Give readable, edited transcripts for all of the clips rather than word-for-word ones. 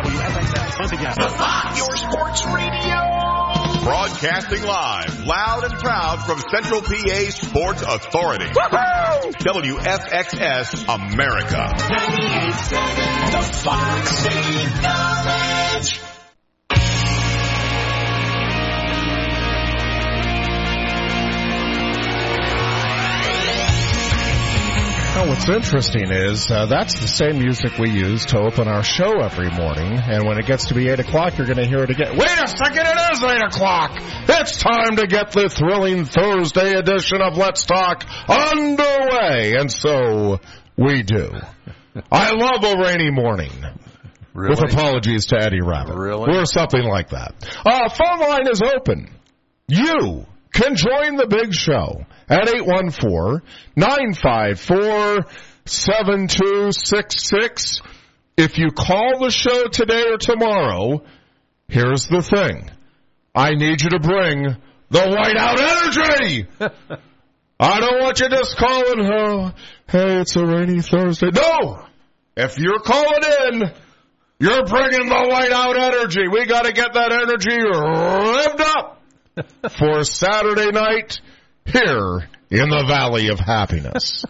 WFXX. Once again, your sports radio. Broadcasting live, loud and proud from Central PA Sports Authority. Woohoo! WFXS America. 98.7, the Fox City Village. Well, what's interesting is that's the same music we use to open our show every morning, and when it gets to be 8 o'clock, you're going to hear it again. Wait a second, it is 8 o'clock! It's time to get the thrilling Thursday edition of Let's Talk underway, and so we do. I love a rainy morning. Really? With apologies to Eddie Rabbit. Really? Or something like that. Phone line is open. You can join the big show at 814-954-7266. If you call the show today or tomorrow, here's the thing. I need you to bring the whiteout energy. I don't want you just calling, oh, hey, it's a rainy Thursday. No! If you're calling in, you're bringing the whiteout energy. We got to get that energy revved up for Saturday night here in the Valley of Happiness.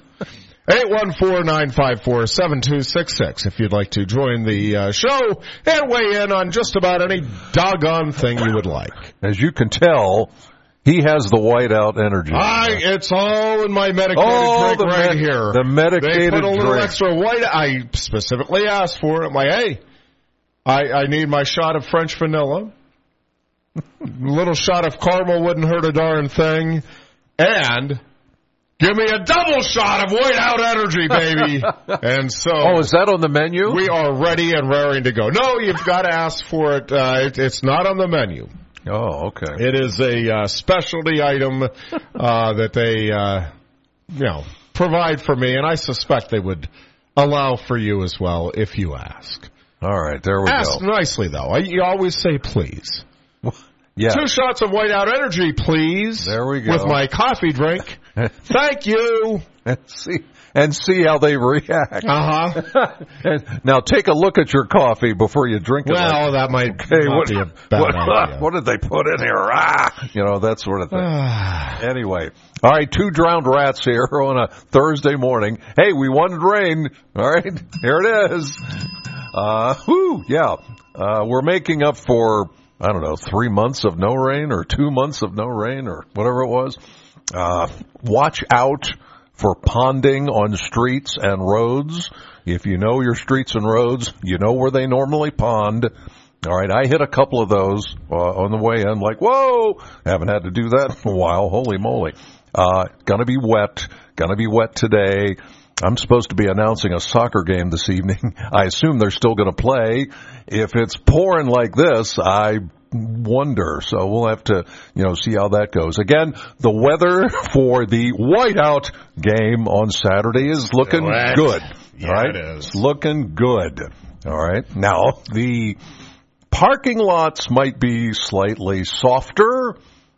814-954-7266 if you'd like to join the show and weigh in on just about any doggone thing you would like. As you can tell, he has the whiteout energy. It's all in my medicated drink right here. The medicated drink. They put a little drink. extra white. I specifically asked for it. I'm like, hey, I need my shot of French vanilla. A little shot of caramel wouldn't hurt a darn thing. And give me a double shot of whiteout energy, baby. And so... Oh, is that on the menu? We are ready and raring to go. No, you've got to ask for it. It's not on the menu. Oh, okay. It is a specialty item that they, provide for me, and I suspect they would allow for you as well if you ask. All right, there we go. Ask nicely, though. You always say please. Yeah. 2 shots of whiteout energy, please. There we go. With my coffee drink. Thank you. And see how they react. Now take a look at your coffee before you drink it. Well, that might not be a bad idea. What did they put in here? That sort of thing. Anyway. All right, 2 drowned rats here on a Thursday morning. Hey, we wanted rain. All right, here it is. We're making up for, 3 months of no rain or 2 months of no rain or whatever it was. Watch out for ponding on streets and roads. If you know your streets and roads, you know where they normally pond. All right, I hit a couple of those on the way in. Like, whoa! Haven't had to do that in a while. Holy moly. Gonna be wet today. I'm supposed to be announcing a soccer game this evening. I assume they're still going to play. If it's pouring like this, I wonder. So we'll have to, see how that goes. Again, the weather for the whiteout game on Saturday is looking good. Yeah, right? it is. It's looking good. All right. Now, the parking lots might be slightly softer.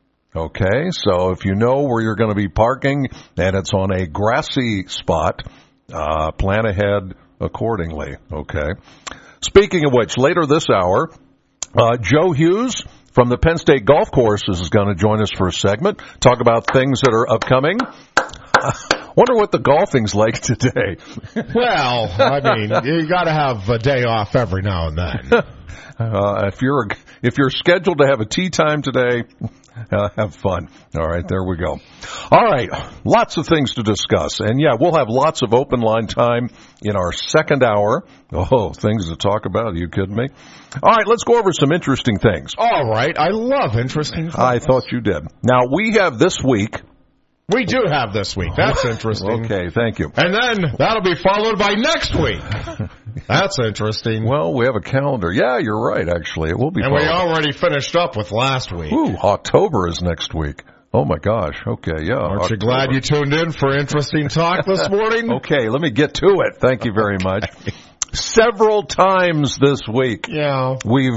Okay, so if you know where you're going to be parking and it's on a grassy spot, plan ahead accordingly. Okay. Speaking of which, later this hour, Joe Hughes from the Penn State Golf Courses is going to join us for a segment, talk about things that are upcoming. Wonder what the golfing's like today. Well, you got to have a day off every now and then. If you're scheduled to have a tee time today, have fun. All right, there we go. All right, lots of things to discuss. And, we'll have lots of open line time in our second hour. Oh, things to talk about. Are you kidding me? All right, let's go over some interesting things. All right, I love interesting things. I thought you did. Now, we have this week. We do have this week. That's interesting. Okay, thank you. And then that'll be followed by next week. That's interesting. Well, we have a calendar. Yeah, you're right, actually. It will be. And we already finished up with last week. Ooh, October is next week. Oh, my gosh. Okay, yeah. Aren't you glad you tuned in for interesting talk this morning? Okay, let me get to it. Thank you very much. Several times this week, we've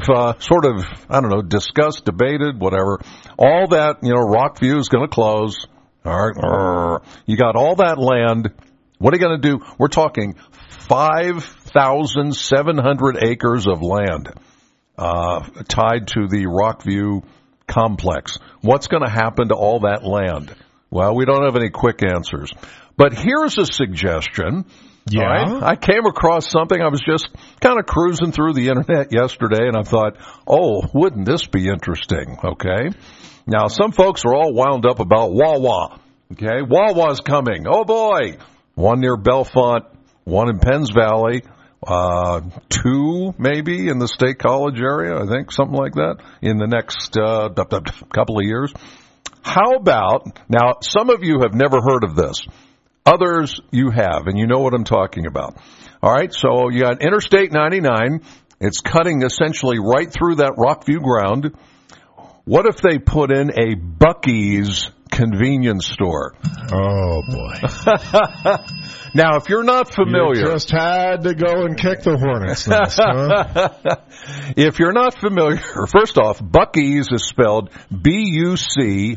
discussed, debated, whatever. All that, Rockview is going to close. All right, you got all that land. What are you going to do? We're talking 5 5,700 acres of land tied to the Rockview complex. What's going to happen to all that land? Well, we don't have any quick answers. But here's a suggestion. Yeah. All right? I came across something. I was just kind of cruising through the internet yesterday, and I thought, oh, wouldn't this be interesting? Okay. Now, some folks are all wound up about Wawa. Okay. Wawa's coming. Oh, boy. One near Bellefonte, one in Penns Valley, two maybe in the State College area, I think, something like that, in the next couple of years. How about, now, some of you have never heard of this. Others you have, and you know what I'm talking about. All right, so you got Interstate 99. It's cutting essentially right through that Rockview ground. What if they put in a Buc-ee's convenience store? Oh, boy. Now, if you're not familiar... You just had to go and kick the hornet's nest, huh? If you're not familiar, first off, Buc-ee's is spelled B-U-C-E-E-S.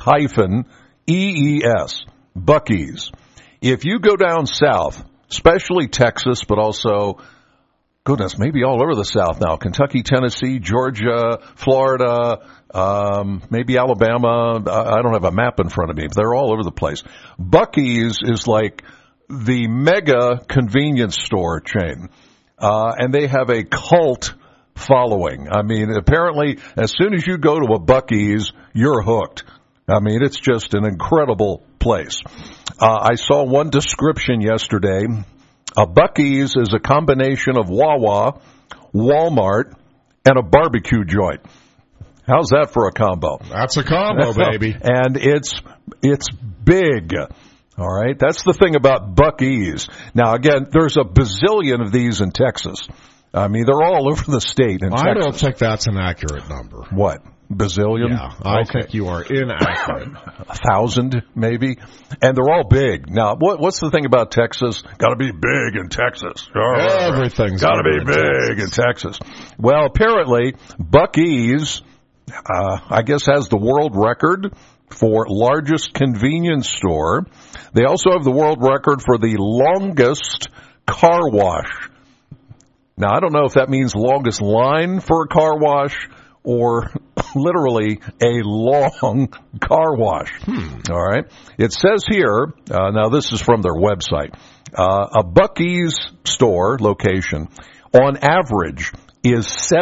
Buc-ee's. If you go down south, especially Texas, but also, goodness, maybe all over the South now, Kentucky, Tennessee, Georgia, Florida, maybe Alabama, I don't have a map in front of me, but they're all over the place. Buc-ee's is like the mega convenience store chain, and they have a cult following. I mean, apparently, as soon as you go to a Buc-ee's, you're hooked. I mean, it's just an incredible place. I saw one description yesterday. A Buc-ee's is a combination of Wawa, Walmart, and a barbecue joint. How's that for a combo? That's a combo, baby. And it's big. All right? That's the thing about Buc-ee's. Now, again, there's a bazillion of these in Texas. I mean, they're all over the state in Texas. I don't think that's an accurate number. What? Bazillion? Yeah, I think you are inaccurate. 1,000, maybe. And they're all big. Now, what's the thing about Texas? Got to be big in Texas. Everything's got to be big in Texas. Well, apparently, Buc-ee's, I guess, has the world record for largest convenience store. They also have the world record for the longest car wash. Now, I don't know if that means longest line for a car wash or literally a long car wash. All right. It says here, now this is from their website, a Buc-ee's store location on average is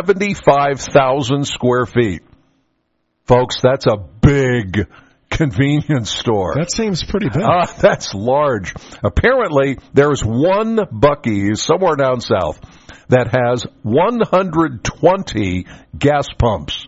75,000 square feet. Folks, that's a big convenience store. That seems pretty big. That's large. Apparently, there's one Buc-ee's somewhere down south that has 120 gas pumps.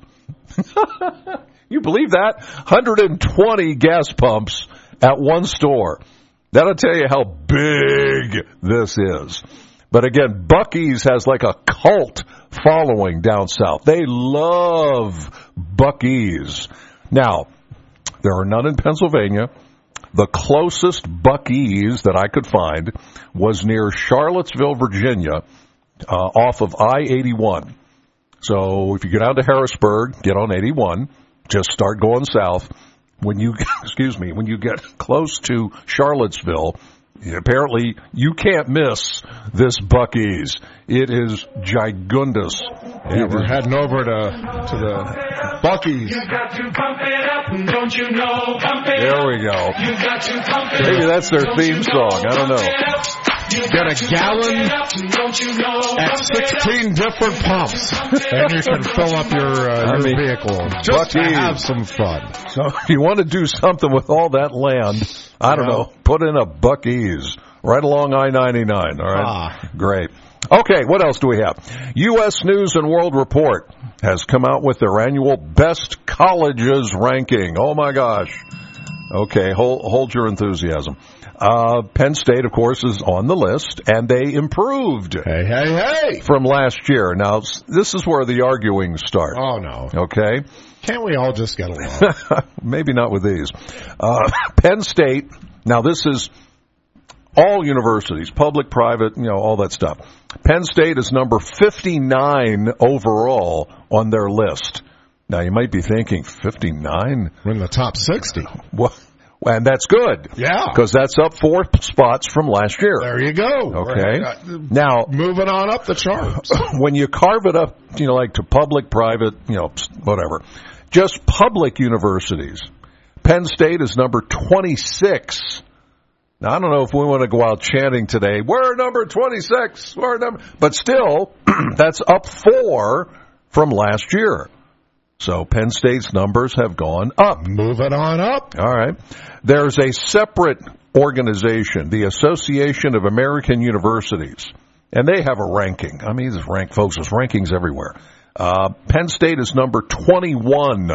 You believe that? 120 gas pumps at one store. That'll tell you how big this is. But again, Buc-ee's has like a cult following down south. They love Buc-ee's. Now, there are none in Pennsylvania. The closest Buc-ee's that I could find was near Charlottesville, Virginia, off of I-81. So if you get out to Harrisburg, get on 81, just start going south. When you, when you get close to Charlottesville, apparently you can't miss this Buc-ee's. It is gigundous. Yeah, we're heading over to the Buc-ee's. You got to pump it up, don't you know? Pump it There up. we go. You got to pump it Maybe up, that's their don't theme you know? song. I don't know. Pump it up. You Get got a to gallon pump it up, don't you know? at Pump it up. 16 different pumps, and you can fill up your vehicle just to Buc-ee's. have some fun. So if you want to do something with all that land, I don't know, put in a Buc-ee's right along I-99, all right? Great. Okay, what else do we have? U.S. News and World Report has come out with their annual Best Colleges ranking. Oh, my gosh. Okay, hold your enthusiasm. Penn State, of course, is on the list, and they improved Hey. from last year. Now, this is where the arguing starts. Oh, no. Okay? Can't we all just get along? Maybe not with these. Penn State, now this is all universities, public, private, all that stuff. Penn State is number 59 overall on their list. Now, you might be thinking, 59? We're in the top 60. And that's good. Yeah. Because that's up 4 spots from last year. There you go. Okay. Right. Now, moving on up the charts. when you carve it up, like to public, private, whatever, just public universities, Penn State is number 26. Now, I don't know if we want to go out chanting today, we're number 26, but still, that's up 4 from last year. So Penn State's numbers have gone up. Moving on up. All right. There's a separate organization, the Association of American Universities, and they have a ranking. I mean, there's rankings everywhere. Penn State is number 21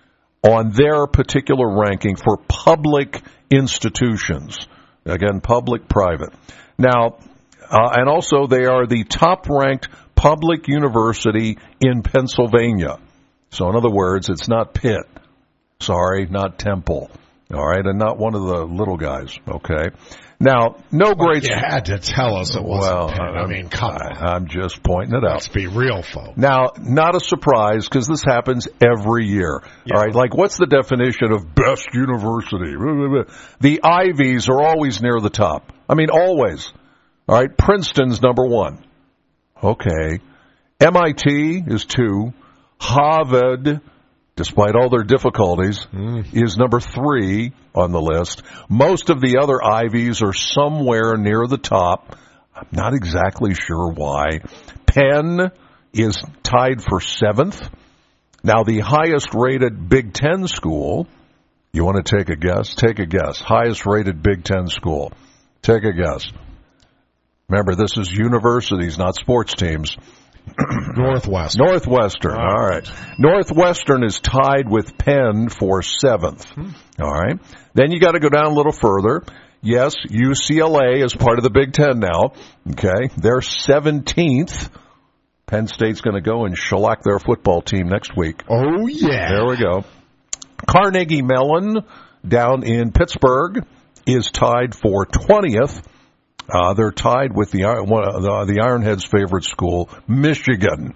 on their particular ranking for public institutions. Again, public, private. Now, and also they are the top-ranked public university in Pennsylvania. So in other words, it's not Pitt. Sorry, not Temple. All right, and not one of the little guys. Okay. Now, no grades. You had to tell us it wasn't Pitt. I mean, come on. I'm just pointing it out. Let's be real, folks. Now, not a surprise because this happens every year. Yeah. All right, like what's the definition of best university? The Ivies are always near the top. I mean, always. All right, Princeton's number 1. Okay. MIT is 2. Harvard, despite all their difficulties, is number 3 on the list. Most of the other Ivies are somewhere near the top. I'm not exactly sure why. Penn is tied for 7th. Now, the highest-rated Big Ten school, you want to take a guess? Take a guess. Highest-rated Big Ten school. Take a guess. Remember, this is universities, not sports teams. Northwestern. All right. Northwestern is tied with Penn for 7th. All right. Then you got to go down a little further. Yes, UCLA is part of the Big Ten now. Okay. They're 17th. Penn State's going to go and shellac their football team next week. Oh, yeah. There we go. Carnegie Mellon down in Pittsburgh is tied for 20th. They're tied with the Ironheads' favorite school, Michigan.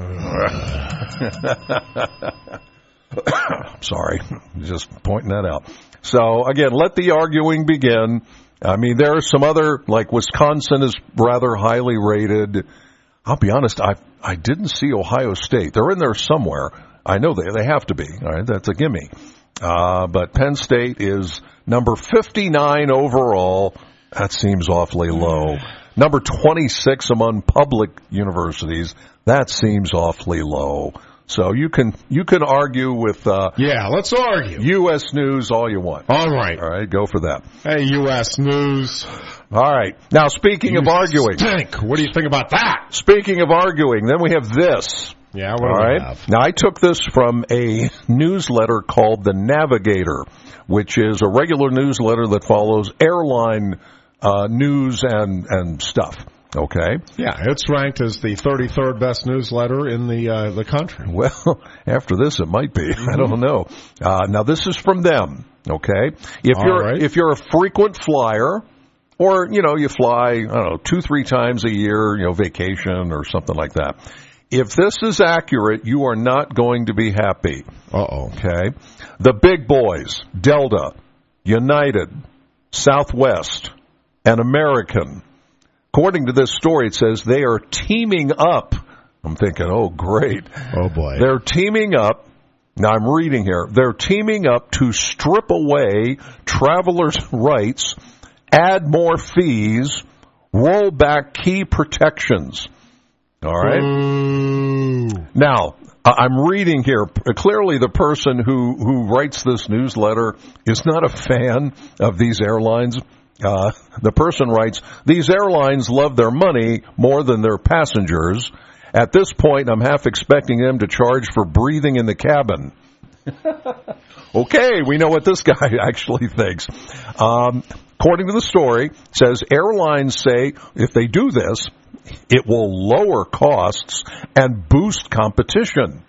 Sorry, just pointing that out. So, again, let the arguing begin. I mean, there are some other, like Wisconsin is rather highly rated. I'll be honest, I didn't see Ohio State. They're in there somewhere. I know they have to be. All right, that's a gimme. But Penn State is number 59 overall. That seems awfully low. Number 26 among public universities. That seems awfully low. So you can argue with let's argue. U.S. News all you want. All right. All right, go for that. Hey, U.S. News. All right. Now, speaking of arguing. Stink. What do you think about that? Speaking of arguing, then we have this. Yeah, what do we have? Now, I took this from a newsletter called The Navigator, which is a regular newsletter that follows airline news and stuff. Okay. Yeah, it's ranked as the 33rd best newsletter in the country. Well, after this, it might be. I don't know. Now, this is from them. Okay. If you're a frequent flyer, or you fly 2-3 times a year, vacation or something like that. If this is accurate, you are not going to be happy. Okay. The big boys, Delta, United, Southwest, and American. According to this story, it says they are teaming up. I'm thinking, oh, great. Oh, boy. They're teaming up. Now, I'm reading here. They're teaming up to strip away travelers' rights, add more fees, roll back key protections. All right? Now, I'm reading here. Clearly, the person who writes this newsletter is not a fan of these airlines. The person writes, these airlines love their money more than their passengers. At this point, I'm half expecting them to charge for breathing in the cabin. Okay, we know what this guy actually thinks. According to the story, it says airlines say if they do this, it will lower costs and boost competition.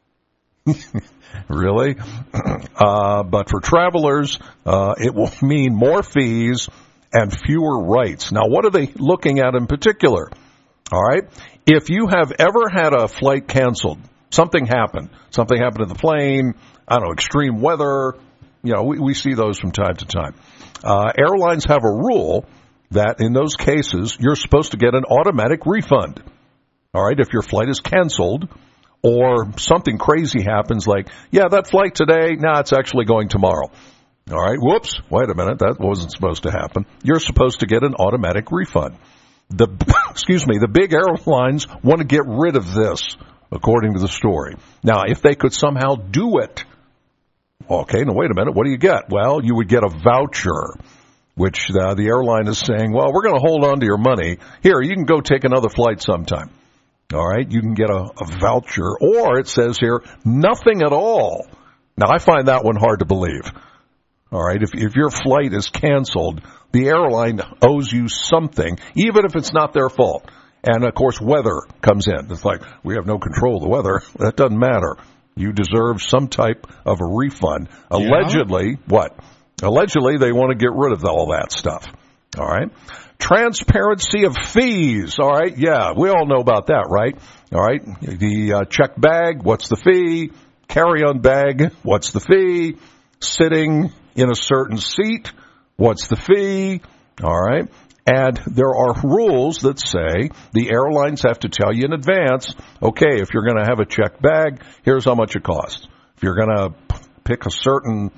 Really? But for travelers, it will mean more fees and fewer rights. Now, what are they looking at in particular? All right. If you have ever had a flight canceled, something happened to the plane, I don't know, extreme weather, we see those from time to time. Airlines have a rule that in those cases, you're supposed to get an automatic refund. All right, if your flight is canceled or something crazy happens like, that flight today, it's actually going tomorrow. All right, whoops, wait a minute, that wasn't supposed to happen. You're supposed to get an automatic refund. The big airlines want to get rid of this, according to the story. Now, if they could somehow do it, okay, now wait a minute, what do you get? Well, you would get a voucher, which the airline is saying, well, we're going to hold on to your money. Here, you can go take another flight sometime. All right, you can get a voucher, or it says here, nothing at all. Now, I find that one hard to believe. All right, if your flight is canceled, the airline owes you something, even if it's not their fault. And, of course, weather comes in. It's like, we have no control of the weather. That doesn't matter. You deserve some type of a refund. Yeah. Allegedly, what? Allegedly, they want to get rid of all that stuff. All right. Transparency of fees. All right. Yeah, we all know about that, right? All right. The check bag, what's the fee? Carry-on bag, what's the fee? Sitting in a certain seat, what's the fee? All right. And there are rules that say the airlines have to tell you in advance, okay, if you're going to have a check bag, here's how much it costs. If you're going to pick a certain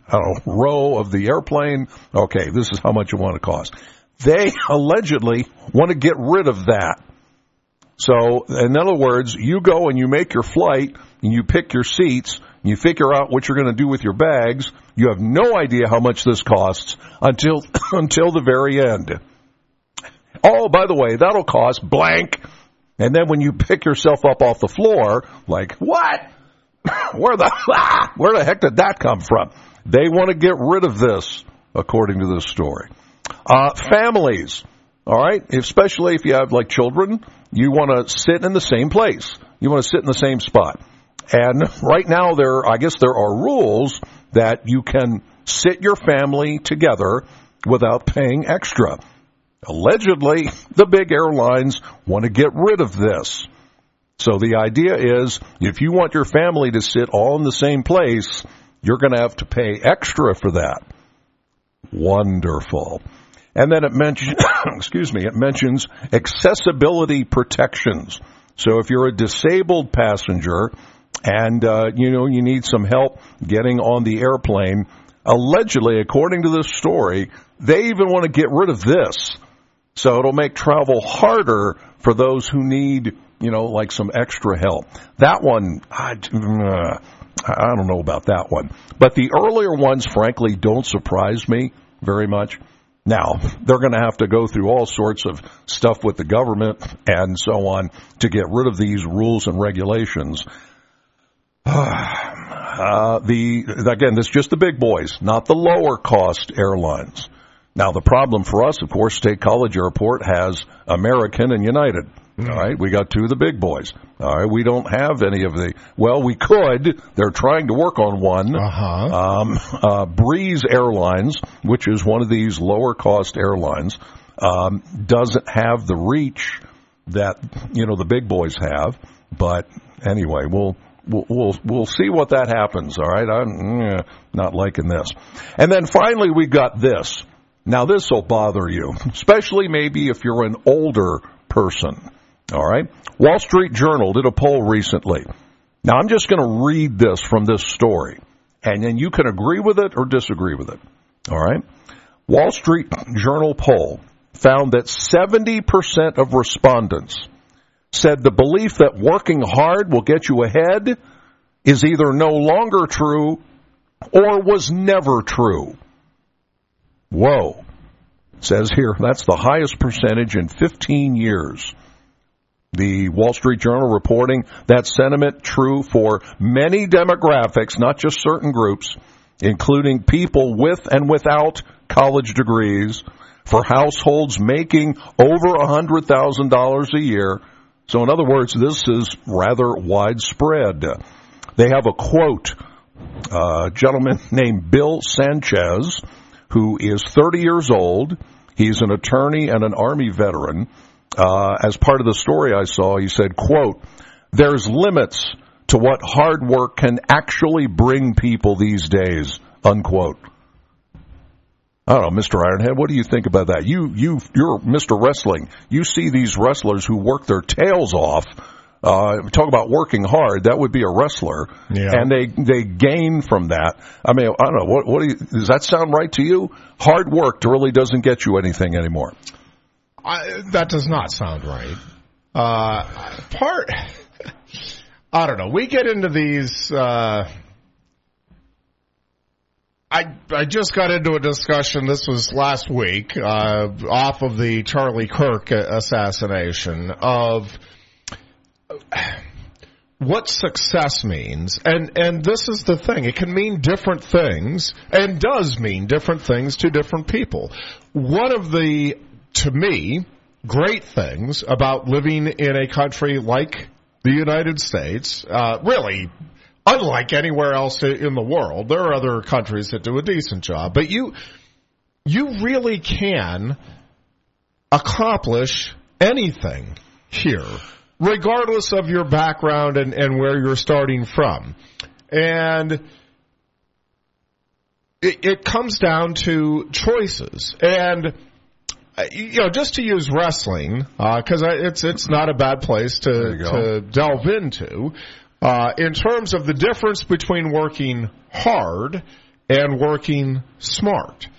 row of the airplane, okay, this is how much it want to cost. They allegedly want to get rid of that. So, in other words, you go and you make your flight, and you pick your seats, and you figure out what you're going to do with your bags. You have no idea how much this costs until the very end. Oh, by the way, that'll cost blank. And then when you pick yourself up off the floor, like, what? Where the heck did that come from? They want to get rid of this, according to this story. Families, all right, especially if you have like children, you want to sit in the same place. You want to sit in the same spot. And right now there are rules that you can sit your family together without paying extra. Allegedly, the big airlines want to get rid of this. So the idea is if you want your family to sit all in the same place, you're going to have to pay extra for that. Wonderful. And then it mentions accessibility protections. So if you're a disabled passenger and you need some help getting on the airplane, allegedly, according to this story, they even want to get rid of this. So it'll make travel harder for those who need, like some extra help. That one, I don't know about that one. But the earlier ones, frankly, don't surprise me very much. Now, they're going to have to go through all sorts of stuff with the government and so on to get rid of these rules and regulations. Again, this is just the big boys, not the lower cost airlines. Now, the problem for us, of course, State College Airport has American and United. All right, we got two of the big boys. All right, we don't have any of the. Well, we could. They're trying to work on one. Breeze Airlines, which is one of these lower cost airlines, doesn't have the reach that the big boys have. But anyway, we'll see what that happens. All right, I'm not liking this. And then finally, we got this. Now, this will bother you, especially maybe if you're an older person. All right. Wall Street Journal did a poll recently. Now, I'm just going to read this from this story, and then you can agree with it or disagree with it. All right. Wall Street Journal poll found that 70% of respondents said the belief that working hard will get you ahead is either no longer true or was never true. Whoa. It says here, that's the highest percentage in 15 years. The Wall Street Journal reporting that sentiment true for many demographics, not just certain groups, including people with and without college degrees, for households making over $100,000 a year. So in other words, this is rather widespread. They have a quote, a gentleman named Bill Sanchez, who is 30 years old. He's an attorney and an Army veteran. As part of the story I saw, he said, quote, "There's limits to what hard work can actually bring people these days," unquote. I don't know, Mr. Ironhead, what do you think about that? You're Mr. Wrestling. You see these wrestlers who work their tails off. Talk about working hard. That would be a wrestler, and they gain from that. I mean, I don't know. What does that sound right to you? Hard work really doesn't get you anything anymore. That does not sound right. I don't know. We get into these. I just got into a discussion. This was last week, off of the Charlie Kirk assassination, of what success means. And this is the thing. It can mean different things and does mean different things to different people. One of the, to me, great things about living in a country like the United States, really, unlike anywhere else in the world, there are other countries that do a decent job, but you really can accomplish anything here, regardless of your background and where you're starting from. And it comes down to choices. And, just to use wrestling, because it's not a bad place to delve into, in terms of the difference between working hard and working smart.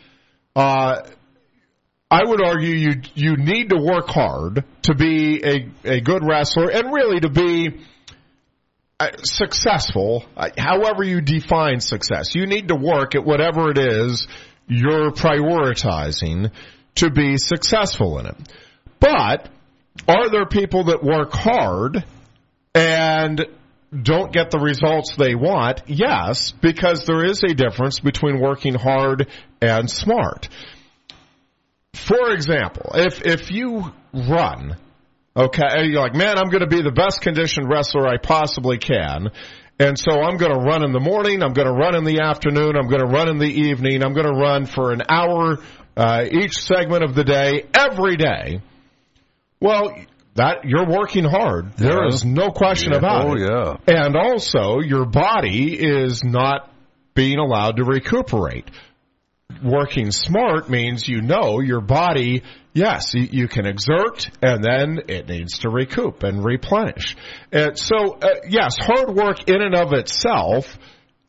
I would argue you need to work hard to be a good wrestler and really to be successful, however you define success. You need to work at whatever it is you're prioritizing to be successful in it. But are there people that work hard and don't get the results they want? Yes, because there is a difference between working hard and smart. For example, if you run, okay, you're like, man, I'm going to be the best conditioned wrestler I possibly can, and so I'm going to run in the morning, I'm going to run in the afternoon, I'm going to run in the evening, I'm going to run for an hour each segment of the day, every day. Well, that you're working hard. There is no question about it. Yeah. And also, your body is not being allowed to recuperate. Working smart means your body, yes, you can exert, and then it needs to recoup and replenish. And so, yes, hard work in and of itself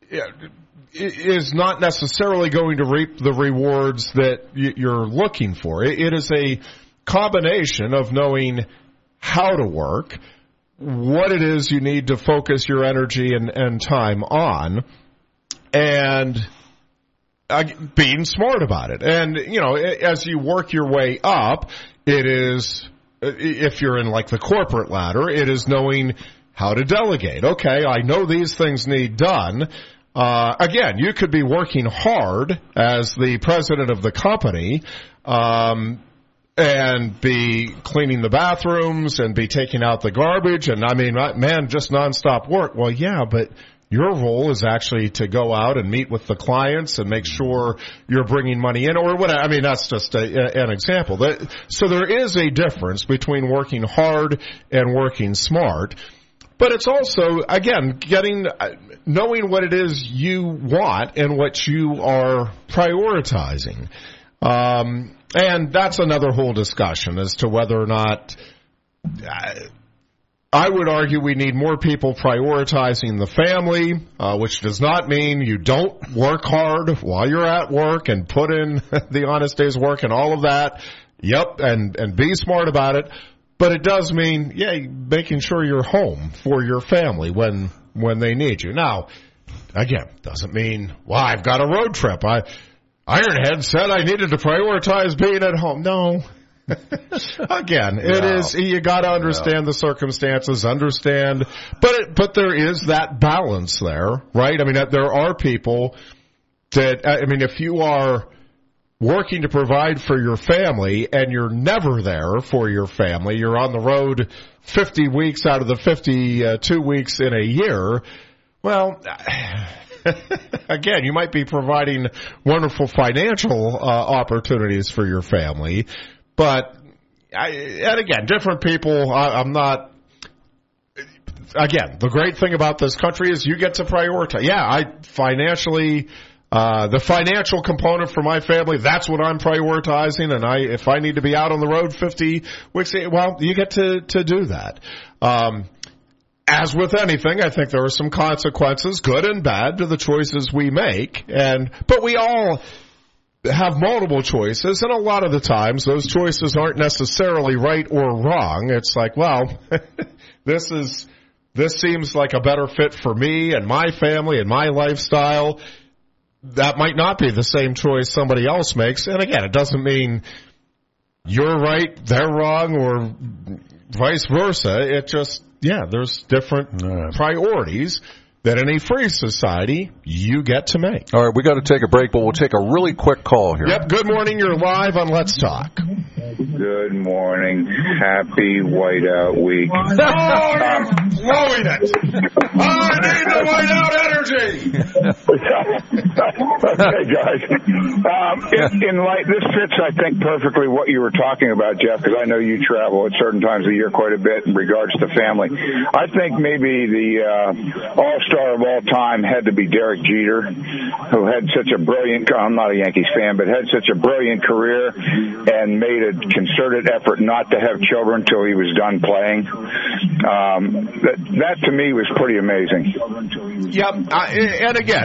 is not necessarily going to reap the rewards that you're looking for. It is a combination of knowing how to work, what it is you need to focus your energy and time on, and being smart about it. And, as you work your way up, it is, if you're in like the corporate ladder, it is knowing how to delegate. Okay, I know these things need done. Again, you could be working hard as the president of the company, and be cleaning the bathrooms and be taking out the garbage and, just nonstop work. Well, yeah, but your role is actually to go out and meet with the clients and make sure you're bringing money in or whatever. That's just an example. So there is a difference between working hard and working smart. But it's also, again, knowing what it is you want and what you are prioritizing. And that's another whole discussion as to whether or not I would argue we need more people prioritizing the family, which does not mean you don't work hard while you're at work and put in the honest day's work and all of that. Yep, and be smart about it. But it does mean, making sure you're home for your family when they need you. Now, again, doesn't mean, I've got a road trip. Ironhead said I needed to prioritize being at home. No. Again, it is, you got to understand the circumstances, but there is that balance there, right? There are people that, if you are working to provide for your family and you're never there for your family, you're on the road 50 weeks out of the 52 weeks in a year, well, again, you might be providing wonderful financial opportunities for your family, but, and again, different people, I'm not, again, the great thing about this country is you get to prioritize. Yeah, financially, The financial component for my family, that's what I'm prioritizing. And if I need to be out on the road 50 weeks, well, you get to do that. As with anything, I think there are some consequences, good and bad, to the choices we make. But we all have multiple choices, and a lot of the times those choices aren't necessarily right or wrong. It's like, well, this seems like a better fit for me and my family and my lifestyle. That might not be the same choice somebody else makes. And again, it doesn't mean you're right, they're wrong, or vice versa. It just, there's different priorities that in a free society you get to make. All right, we got to take a break, but we'll take a really quick call here. Yep, good morning. You're live on Let's Talk. Good morning. Happy Whiteout Week. Oh, you're blowing it. I need the Whiteout energy. Okay, guys. In light, this fits, I think, perfectly what you were talking about, Jeff, because I know you travel at certain times of the year quite a bit in regards to family. I think maybe the all-star of all time had to be Derek Jeter, who had such a brilliant, I'm not a Yankees fan, but had such a brilliant career and made a concerted effort not to have children until he was done playing. That to me was pretty amazing. Yep, and again,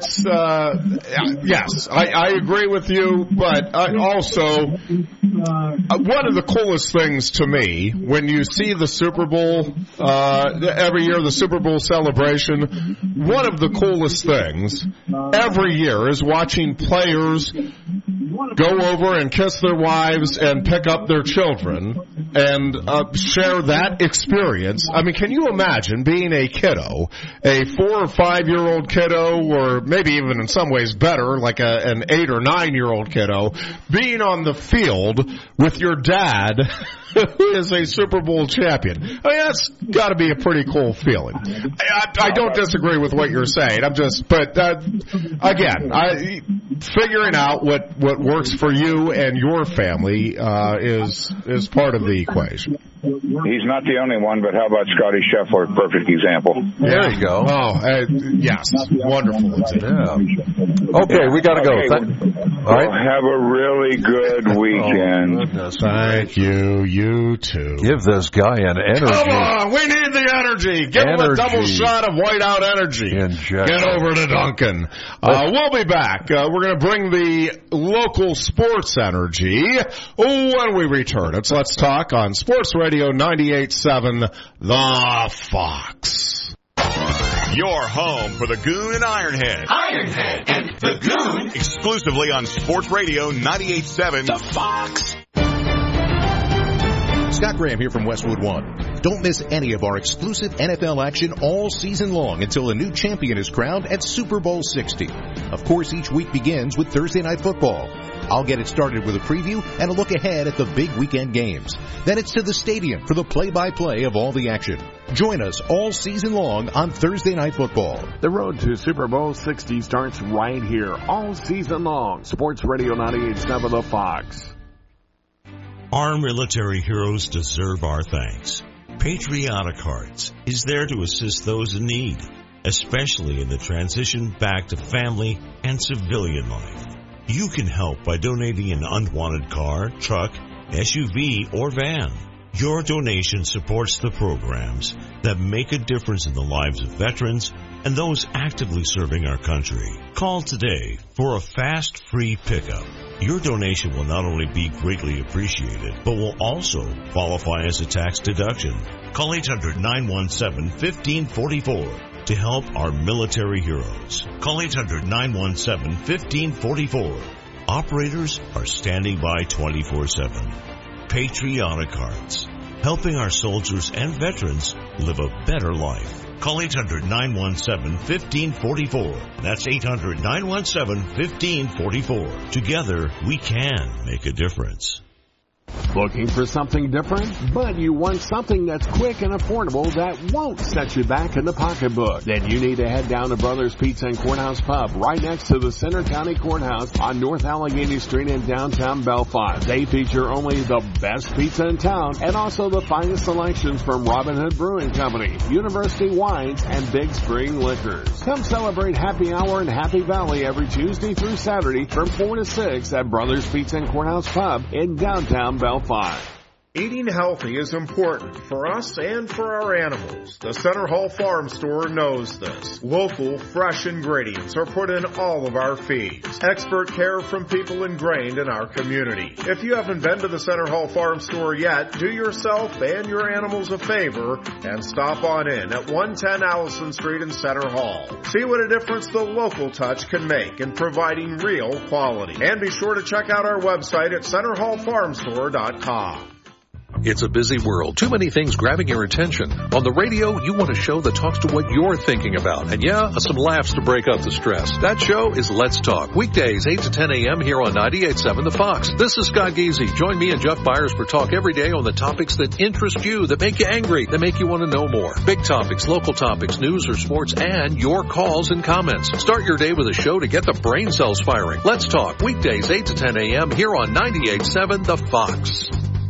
yes, I agree with you, but also one of the coolest things to me when you see the Super Bowl every year, the Super Bowl celebration, one of the coolest things every year is watching players go over and kiss their wives and pick up their children and share that experience. I mean, can you imagine being a kiddo, a 4 or 5 year old kiddo, or maybe even in some ways better, like an 8 or 9 year old kiddo, being on the field with your dad, who is a Super Bowl champion? I mean, that's got to be a pretty cool feeling. I don't disagree with what you're saying. But again, figuring out what works for you and your family is part of the equation. He's not the only one, but how about Scotty Scheffler? Perfect example. There you go. Oh, yes. Wonderful. Yeah. Okay, we got to go. All right. Have a really good weekend. Oh, thank you. You too. Give this guy an energy. Come on, we need the energy. Give him a double shot of Whiteout energy. Get over to Duncan. We'll be back. We're going to bring the local sports energy when we return. Let's talk on Sports Radio 98.7, The Fox. Your home for the Goon and Ironhead. Ironhead and the Goon. Exclusively on Sports Radio 98.7, The Fox. Scott Graham here from Westwood One. Don't miss any of our exclusive NFL action all season long until a new champion is crowned at Super Bowl 60. Of course, each week begins with Thursday Night Football. I'll get it started with a preview and a look ahead at the big weekend games. Then it's to the stadium for the play-by-play of all the action. Join us all season long on Thursday Night Football. The road to Super Bowl 60 starts right here all season long. Sports Radio 98.7 The Fox. Our military heroes deserve our thanks. Patriotic Hearts is there to assist those in need, especially in the transition back to family and civilian life. You can help by donating an unwanted car, truck, SUV, or van. Your donation supports the programs that make a difference in the lives of veterans and those actively serving our country. Call today for a fast, free pickup. Your donation will not only be greatly appreciated, but will also qualify as a tax deduction. Call 800-917-1544 to help our military heroes. Call 800-917-1544. Operators are standing by 24/7. Patriotic Hearts, helping our soldiers and veterans live a better life. Call 800-917-1544. That's 800-917-1544. Together, we can make a difference. Looking for something different? But you want something that's quick and affordable that won't set you back in the pocketbook. Then you need to head down to Brothers Pizza and Courthouse Pub right next to the Center County Courthouse on North Allegheny Street in downtown Belfast. They feature only the best pizza in town and also the finest selections from Robin Hood Brewing Company, University Wines, and Big Spring Liquors. Come celebrate Happy Hour in Happy Valley every Tuesday through Saturday from 4 to 6 at Brothers Pizza and Courthouse Pub in downtown Belfast. Eating healthy is important for us and for our animals. The Center Hall Farm Store knows this. Local, fresh ingredients are put in all of our feeds. Expert care from people ingrained in our community. If you haven't been to the Center Hall Farm Store yet, do yourself and your animals a favor and stop on in at 110 Allison Street in Center Hall. See what a difference the local touch can make in providing real quality. And be sure to check out our website at centerhallfarmstore.com. It's a busy world. Too many things grabbing your attention. On the radio, you want a show that talks to what you're thinking about. And yeah, some laughs to break up the stress. That show is Let's Talk. Weekdays, 8 to 10 a.m. here on 98.7 The Fox. This is Scott Geezy. Join me and Jeff Byers for talk every day on the topics that interest you, that make you angry, that make you want to know more. Big topics, local topics, news or sports, and your calls and comments. Start your day with a show to get the brain cells firing. Let's Talk. Weekdays, 8 to 10 a.m. here on 98.7 The Fox.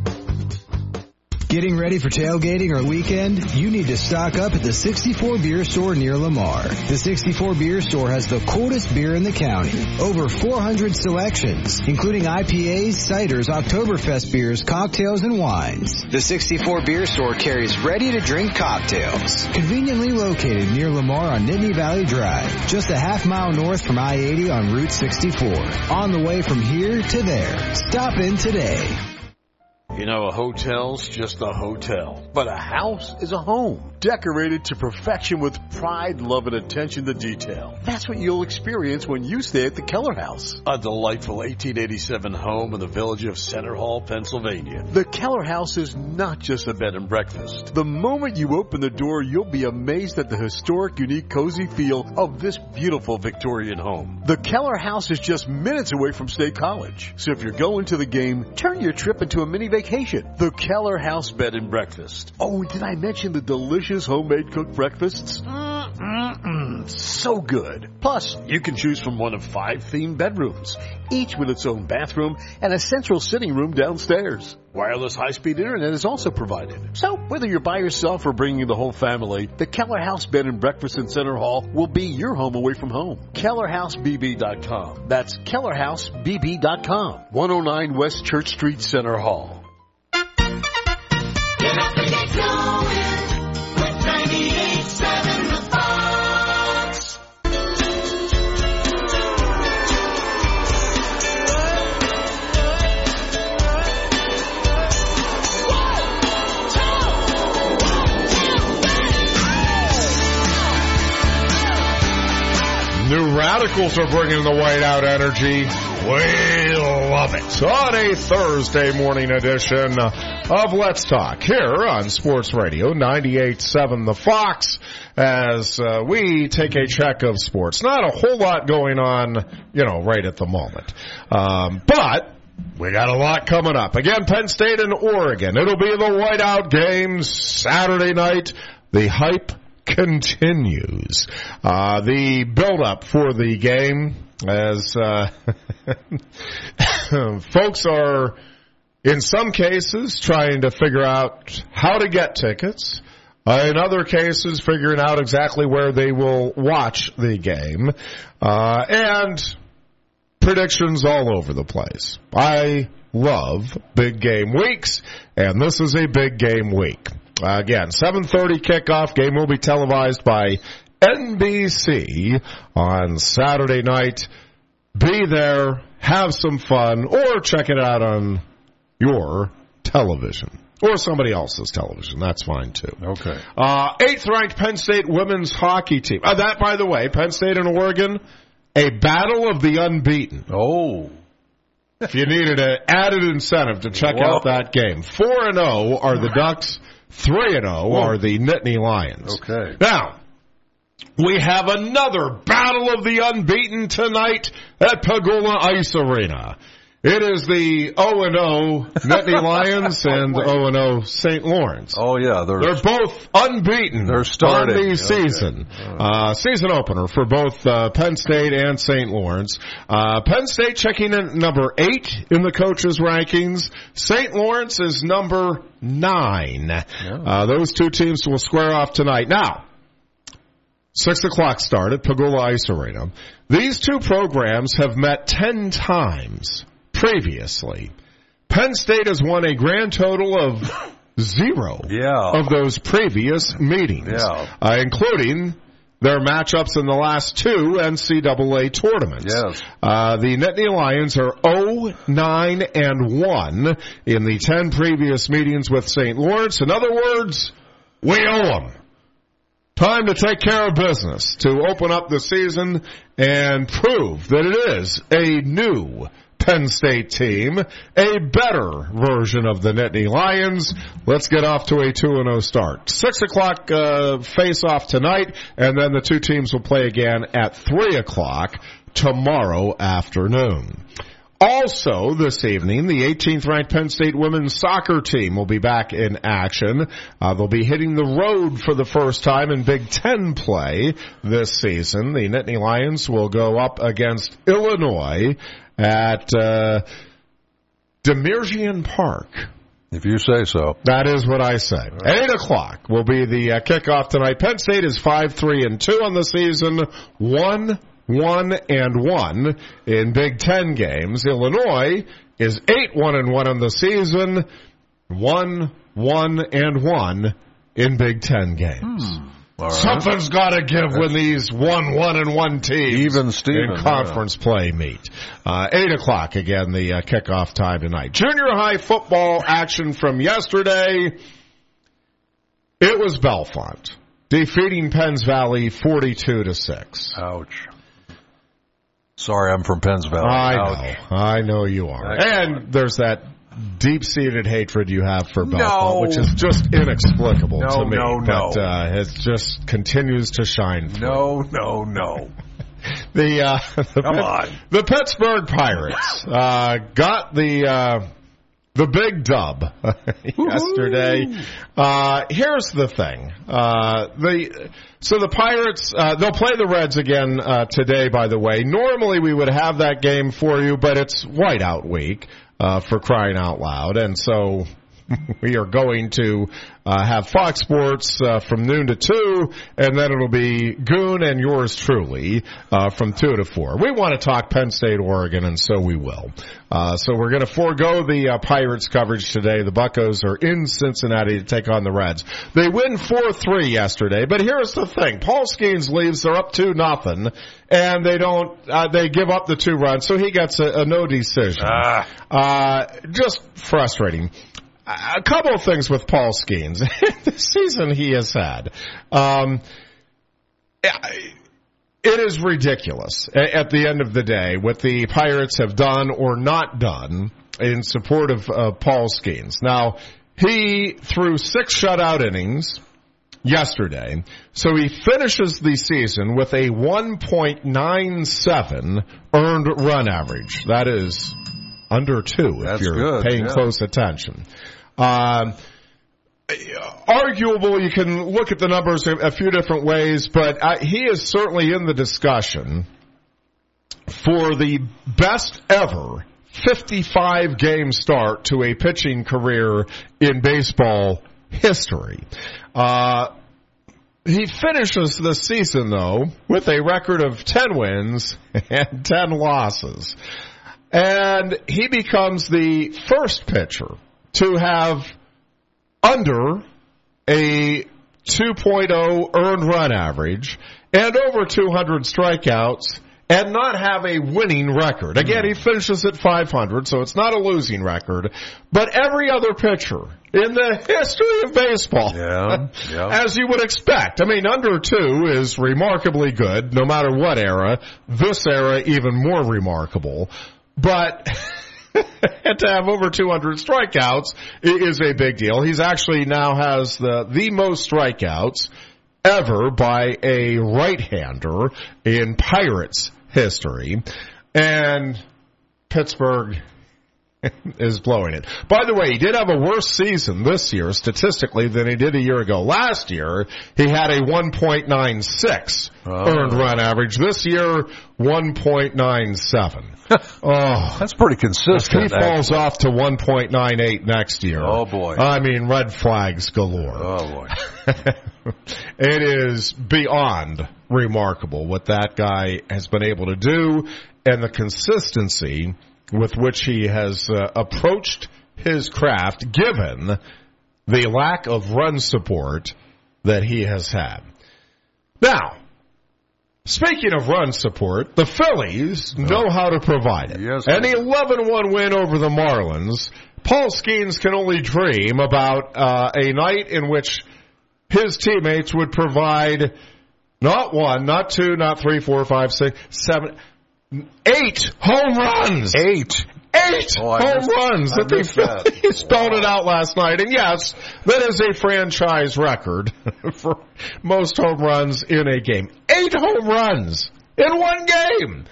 Getting ready for tailgating or weekend? You need to stock up at the 64 Beer Store near Lamar. The 64 Beer Store has the coldest beer in the county. Over 400 selections, including IPAs, ciders, Oktoberfest beers, cocktails, and wines. The 64 Beer Store carries ready-to-drink cocktails. Conveniently located near Lamar on Nittany Valley Drive, just a half-mile north from I-80 on Route 64. On the way from here to there. Stop in today. You know, a hotel's just a hotel, but a house is a home, decorated to perfection with pride, love, and attention to detail. That's what you'll experience when you stay at the Keller House, a delightful 1887 home in the village of Center Hall, Pennsylvania. The Keller House is not just a bed and breakfast. The moment you open the door, you'll be amazed at the historic, unique, cozy feel of this beautiful Victorian home. The Keller House is just minutes away from State College, so if you're going to the game, turn your trip into a mini vacation. The Keller House Bed and Breakfast. Oh, did I mention the delicious homemade cooked breakfasts? So good. Plus, you can choose from one of 5 themed bedrooms, each with its own bathroom and a central sitting room downstairs. Wireless high-speed internet is also provided. So, whether you're by yourself or bringing the whole family, the Keller House Bed and Breakfast in Center Hall will be your home away from home. KellerHouseBB.com. That's KellerHouseBB.com. 109 West Church Street, Center Hall. Get up and get going with 98.7 The Fox. New Radicals are bringing the whiteout energy. We love it. On a Thursday morning edition of Let's Talk here on Sports Radio 98.7 The Fox as we take a check of sports. Not a whole lot going on, right at the moment. But we got a lot coming up. Again, Penn State and Oregon. It'll be the whiteout game Saturday night. The hype continues. The build-up for the game as folks are, in some cases, trying to figure out how to get tickets. In other cases, figuring out exactly where they will watch the game. And predictions all over the place. I love big game weeks, and this is a big game week. Again, 7:30 kickoff. Game will be televised by NBC on Saturday night. Be there, have some fun, or check it out on your television. Or somebody else's television. That's fine, too. Okay. 8th-ranked Penn State women's hockey team. That, by the way, Penn State and Oregon, a battle of the unbeaten. Oh. If you needed an added incentive to check out that game. 4-0 are the Ducks. 3-0 are the Nittany Lions. Okay. Now, we have another battle of the unbeaten tonight at Pagula Ice Arena. It is the 0-0 Nittany Lions and 0-0 St. Lawrence. Oh, yeah. They're both unbeaten They're starting. on the season. Season opener for both Penn State and St. Lawrence. Penn State checking in at number 8 in the coaches' rankings. St. Lawrence is number 9. Yeah. Those two teams will square off tonight. Now, 6 o'clock start at Pagula Ice Arena. These two programs have met 10 times previously. Penn State has won a grand total of 0 of those previous meetings, including their matchups in the last 2 NCAA tournaments. Yes. The Nittany Lions are 0-9-1 in the 10 previous meetings with St. Lawrence. In other words, we owe them. Time to take care of business, to open up the season and prove that it is a new Penn State team, a better version of the Nittany Lions. Let's get off to a 2-0 start. 6 o'clock face-off tonight, and then the two teams will play again at 3 o'clock tomorrow afternoon. Also this evening, the 18th-ranked Penn State women's soccer team will be back in action. They'll be hitting the road for the first time in Big Ten play this season. The Nittany Lions will go up against Illinois at Demirjian Park. If you say so. That is what I say. 8 o'clock will be the kickoff tonight. Penn State is 5-3-2 on the season, 1-1-1 in Big Ten games. Illinois is 8-1-1 on the season, 1-1-1 in Big Ten games. Right. Something's got to give when these 1-1-1 teams in conference play meet. 8 o'clock again, the kickoff time tonight. Junior high football action from yesterday. It was Bellefonte defeating Penns Valley 42-6. Ouch. Sorry, I'm from Penns Valley. I know you are. And there's that deep-seated hatred you have for Bellefonte, which is just inexplicable to me. But it just continues to shine through. No. The Pittsburgh Pirates got the big dub yesterday. Here's the thing. So the Pirates, they'll play the Reds again today, by the way. Normally we would have that game for you, but it's whiteout week. For crying out loud. And so we are going to have Fox Sports from noon to 2, and then it'll be Goon and yours truly from 2 to 4. We want to talk Penn State, Oregon, and so we will. So we're going to forego the Pirates coverage today. The Buccos are in Cincinnati to take on the Reds. They win 4-3 yesterday, but here's the thing. Paul Skeens leaves. They're up 2-0, and they give up the 2 runs, so he gets a no decision. Just frustrating. A couple of things with Paul Skeens. The season he has had. It is ridiculous at the end of the day what the Pirates have done or not done in support of Paul Skeens. Now, he threw 6 shutout innings yesterday, so he finishes the season with a 1.97 earned run average. That is under 2 if you're paying close attention. Arguable, you can look at the numbers a few different ways, but he is certainly in the discussion for the best ever 55-game start to a pitching career in baseball history. He finishes the season, though, with a record of 10 wins and 10 losses. And he becomes the first pitcher to have under a 2.0 earned run average and over 200 strikeouts and not have a winning record. Again, he finishes at 500, so it's not a losing record. But every other pitcher in the history of baseball, as you would expect. I mean, under 2 is remarkably good, no matter what era. This era, even more remarkable. But to have over 200 strikeouts is a big deal. He's actually now has the most strikeouts ever by a right-hander in Pirates history. And Pittsburgh is blowing it. By the way, he did have a worse season this year statistically than he did a year ago. Last year, he had a 1.96 earned run average. This year, 1.97. Oh, that's pretty consistent. If he falls off to 1.98 next year. Oh, boy. I mean, red flags galore. Oh, boy. It is beyond remarkable what that guy has been able to do and the consistency with which he has approached his craft, given the lack of run support that he has had. Now, speaking of run support, the Phillies know how to provide it. Yes, an 11-1 win over the Marlins. Paul Skeens can only dream about a night in which his teammates would provide not 1, not 2, not 3, 4, 5, 6, 7... 8 home runs. 8 home runs that the Phillies spelled it out last night. And yes, that is a franchise record for most home runs in a game. 8 home runs in one game.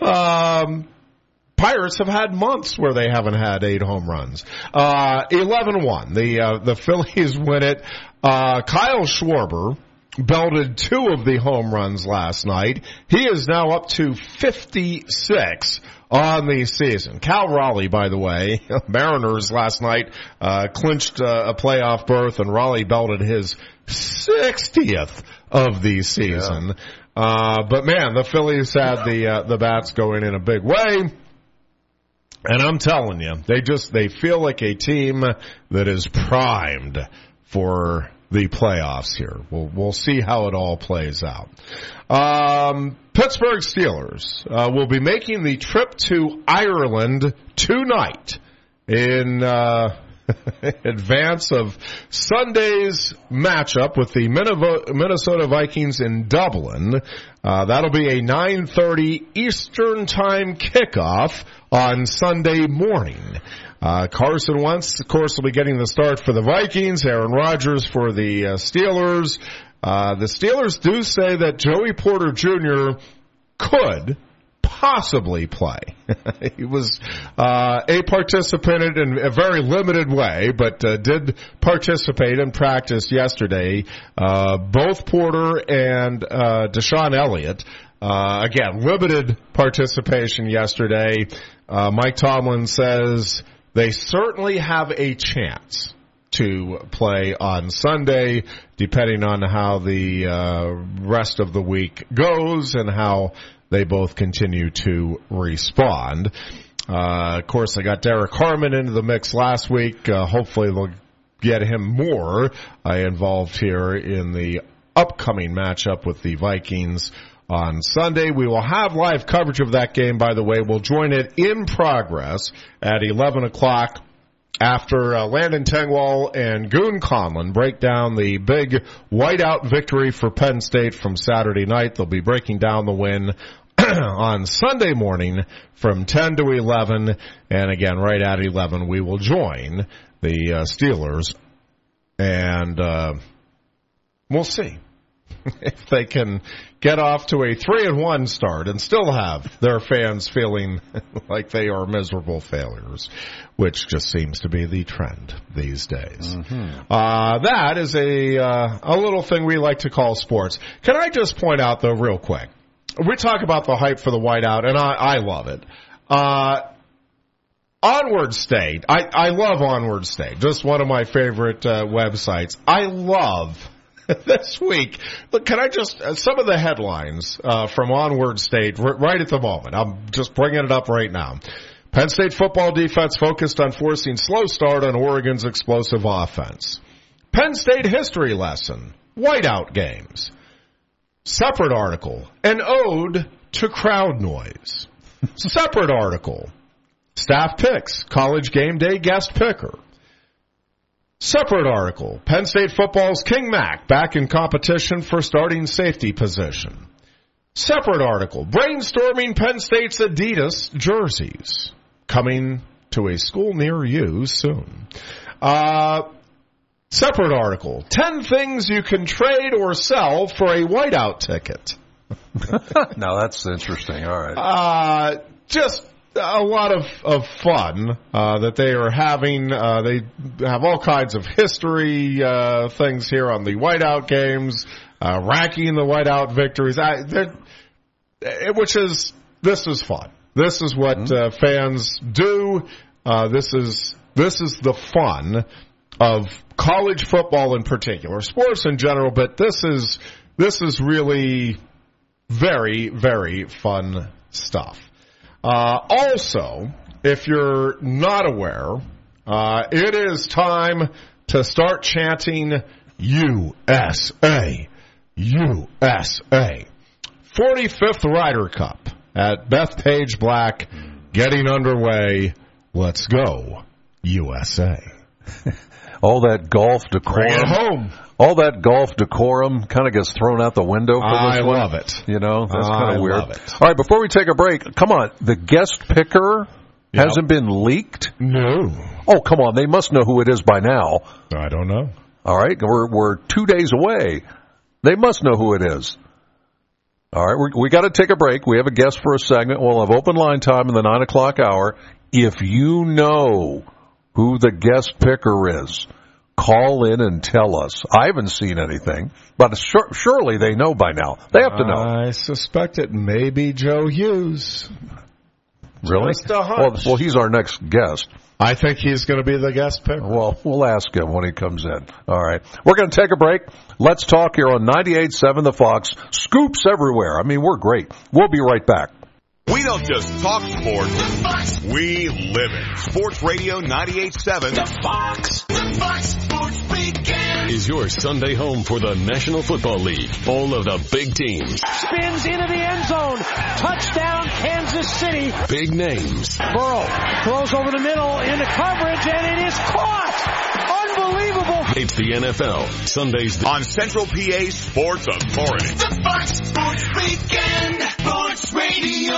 Pirates have had months where they haven't had 8 home runs. 11-1. The Phillies win it. Kyle Schwarber belted 2 of the home runs last night. He is now up to 56 on the season. Cal Raleigh, by the way, Mariners last night clinched a playoff berth, and Raleigh belted his 60th of the season. Yeah. But man, the Phillies had the bats going in a big way. And I'm telling you, they feel like a team that is primed for the playoffs here. We'll see how it all plays out. Pittsburgh Steelers will be making the trip to Ireland tonight in advance of Sunday's matchup with the Minnesota Vikings in Dublin. That'll be a 9:30 Eastern Time kickoff on Sunday morning. Carson Wentz, of course, will be getting the start for the Vikings. Aaron Rodgers for the Steelers. The Steelers do say that Joey Porter Jr. could possibly play. He was a participant in a very limited way, but did participate in practice yesterday. Both Porter and Deshaun Elliott, again, limited participation yesterday. Mike Tomlin says they certainly have a chance to play on Sunday, depending on how the rest of the week goes and how they both continue to respond. Of course, they got Derek Harmon into the mix last week. Hopefully they'll get him more involved here in the upcoming matchup with the Vikings on Sunday. We will have live coverage of that game, by the way. We'll join it in progress at 11 o'clock after Landon Tengwall and Goon Conlon break down the big whiteout victory for Penn State from Saturday night. They'll be breaking down the win on Sunday morning from 10 to 11. And again, right at 11, we will join the Steelers. And we'll see if they can get off to a 3-1 start and still have their fans feeling like they are miserable failures, which just seems to be the trend these days. Mm-hmm. That is a little thing we like to call sports. Can I just point out, though, real quick? We talk about the hype for the whiteout, and I love it. Onward State. I love Onward State. Just one of my favorite websites. I love this week. Look, can I just, some of the headlines from Onward State right at the moment. I'm just bringing it up right now. Penn State football defense focused on forcing slow start on Oregon's explosive offense. Penn State history lesson. Whiteout games. Separate article. An ode to crowd noise. Separate article. Staff picks. College game day guest picker. Separate article. Penn State football's King Mack back in competition for starting safety position. Separate article. Brainstorming Penn State's Adidas jerseys. Coming to a school near you soon. Separate article. 10 things you can trade or sell for a whiteout ticket. Now that's interesting. All right. Just a lot of fun that they are having. They have all kinds of history things here on the whiteout games, ranking the whiteout victories. This is fun. This is what fans do. This is the fun of college football in particular, sports in general. But this is really very, very fun stuff. Also, if you're not aware, it is time to start chanting USA, USA. 45th Ryder Cup at Bethpage Black getting underway. Let's go, USA. All that golf decorum. Bring it home. All that golf decorum kind of gets thrown out the window for this one. I love it. You know, that's kind of weird. Love it. All right, before we take a break, come on. The guest picker hasn't been leaked? No. Oh, come on. They must know who it is by now. I don't know. All right, we're 2 days away. They must know who it is. All right, we got to take a break. We have a guest for a segment. We'll have open line time in the 9 o'clock hour. If you know who the guest picker is, call in and tell us. I haven't seen anything, but surely they know by now. They have to know. I suspect it may be Joe Hughes. Really? Just a hunch. Well, he's our next guest. I think he's going to be the guest picker. Well, we'll ask him when he comes in. All right. We're going to take a break. Let's talk here on 98.7 The Fox. Scoops everywhere. I mean, we're great. We'll be right back. We don't just talk sports, we live it. Sports Radio 98.7. The Fox Sports Weekend is your Sunday home for the National Football League. Full of the big teams. Spins into the end zone. Touchdown, Kansas City. Big names. Burrow throws over the middle into coverage, and it is caught. Unbelievable. It's the NFL. Sundays on Central PA Sports Authority. The Fox Sports Weekend. Sports Radio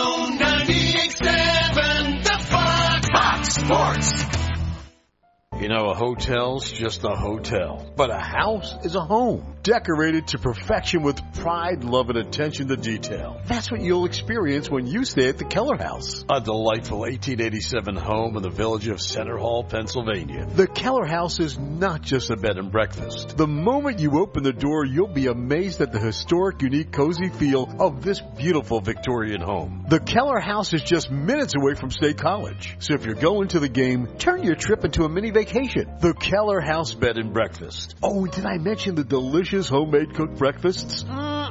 98.7. The Fox Sports. You know, a hotel's just a hotel, but a house is a home. Decorated to perfection with pride, love, and attention to detail. That's what you'll experience when you stay at the Keller House, a delightful 1887 home in the village of Center Hall, Pennsylvania. The Keller House is not just a bed and breakfast. The moment you open the door, you'll be amazed at the historic, unique, cozy feel of this beautiful Victorian home. The Keller House is just minutes away from State College. So if you're going to the game, turn your trip into a mini vacation. The Keller House Bed and Breakfast. Oh, did I mention the delicious homemade cooked breakfasts?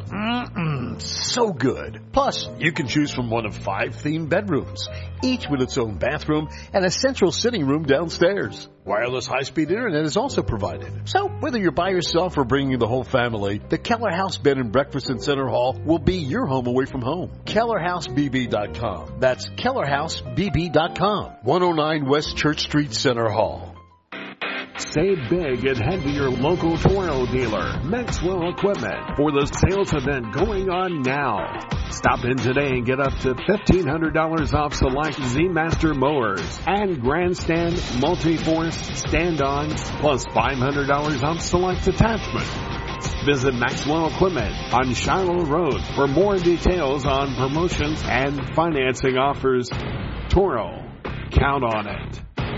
So good. Plus, you can choose from one of 5 themed bedrooms, each with its own bathroom and a central sitting room downstairs. Wireless high-speed internet is also provided. So, whether you're by yourself or bringing the whole family, the Keller House Bed and Breakfast in Center Hall will be your home away from home. KellerHouseBB.com. That's KellerHouseBB.com. 109 West Church Street, Center Hall. Save big and head to your local Toro dealer, Maxwell Equipment, for the sales event going on now. Stop in today and get up to $1,500 off select Z-Master mowers and Grandstand multi-force stand-ons, plus $500 off select attachments. Visit Maxwell Equipment on Shiloh Road for more details on promotions and financing offers. Toro, count on it.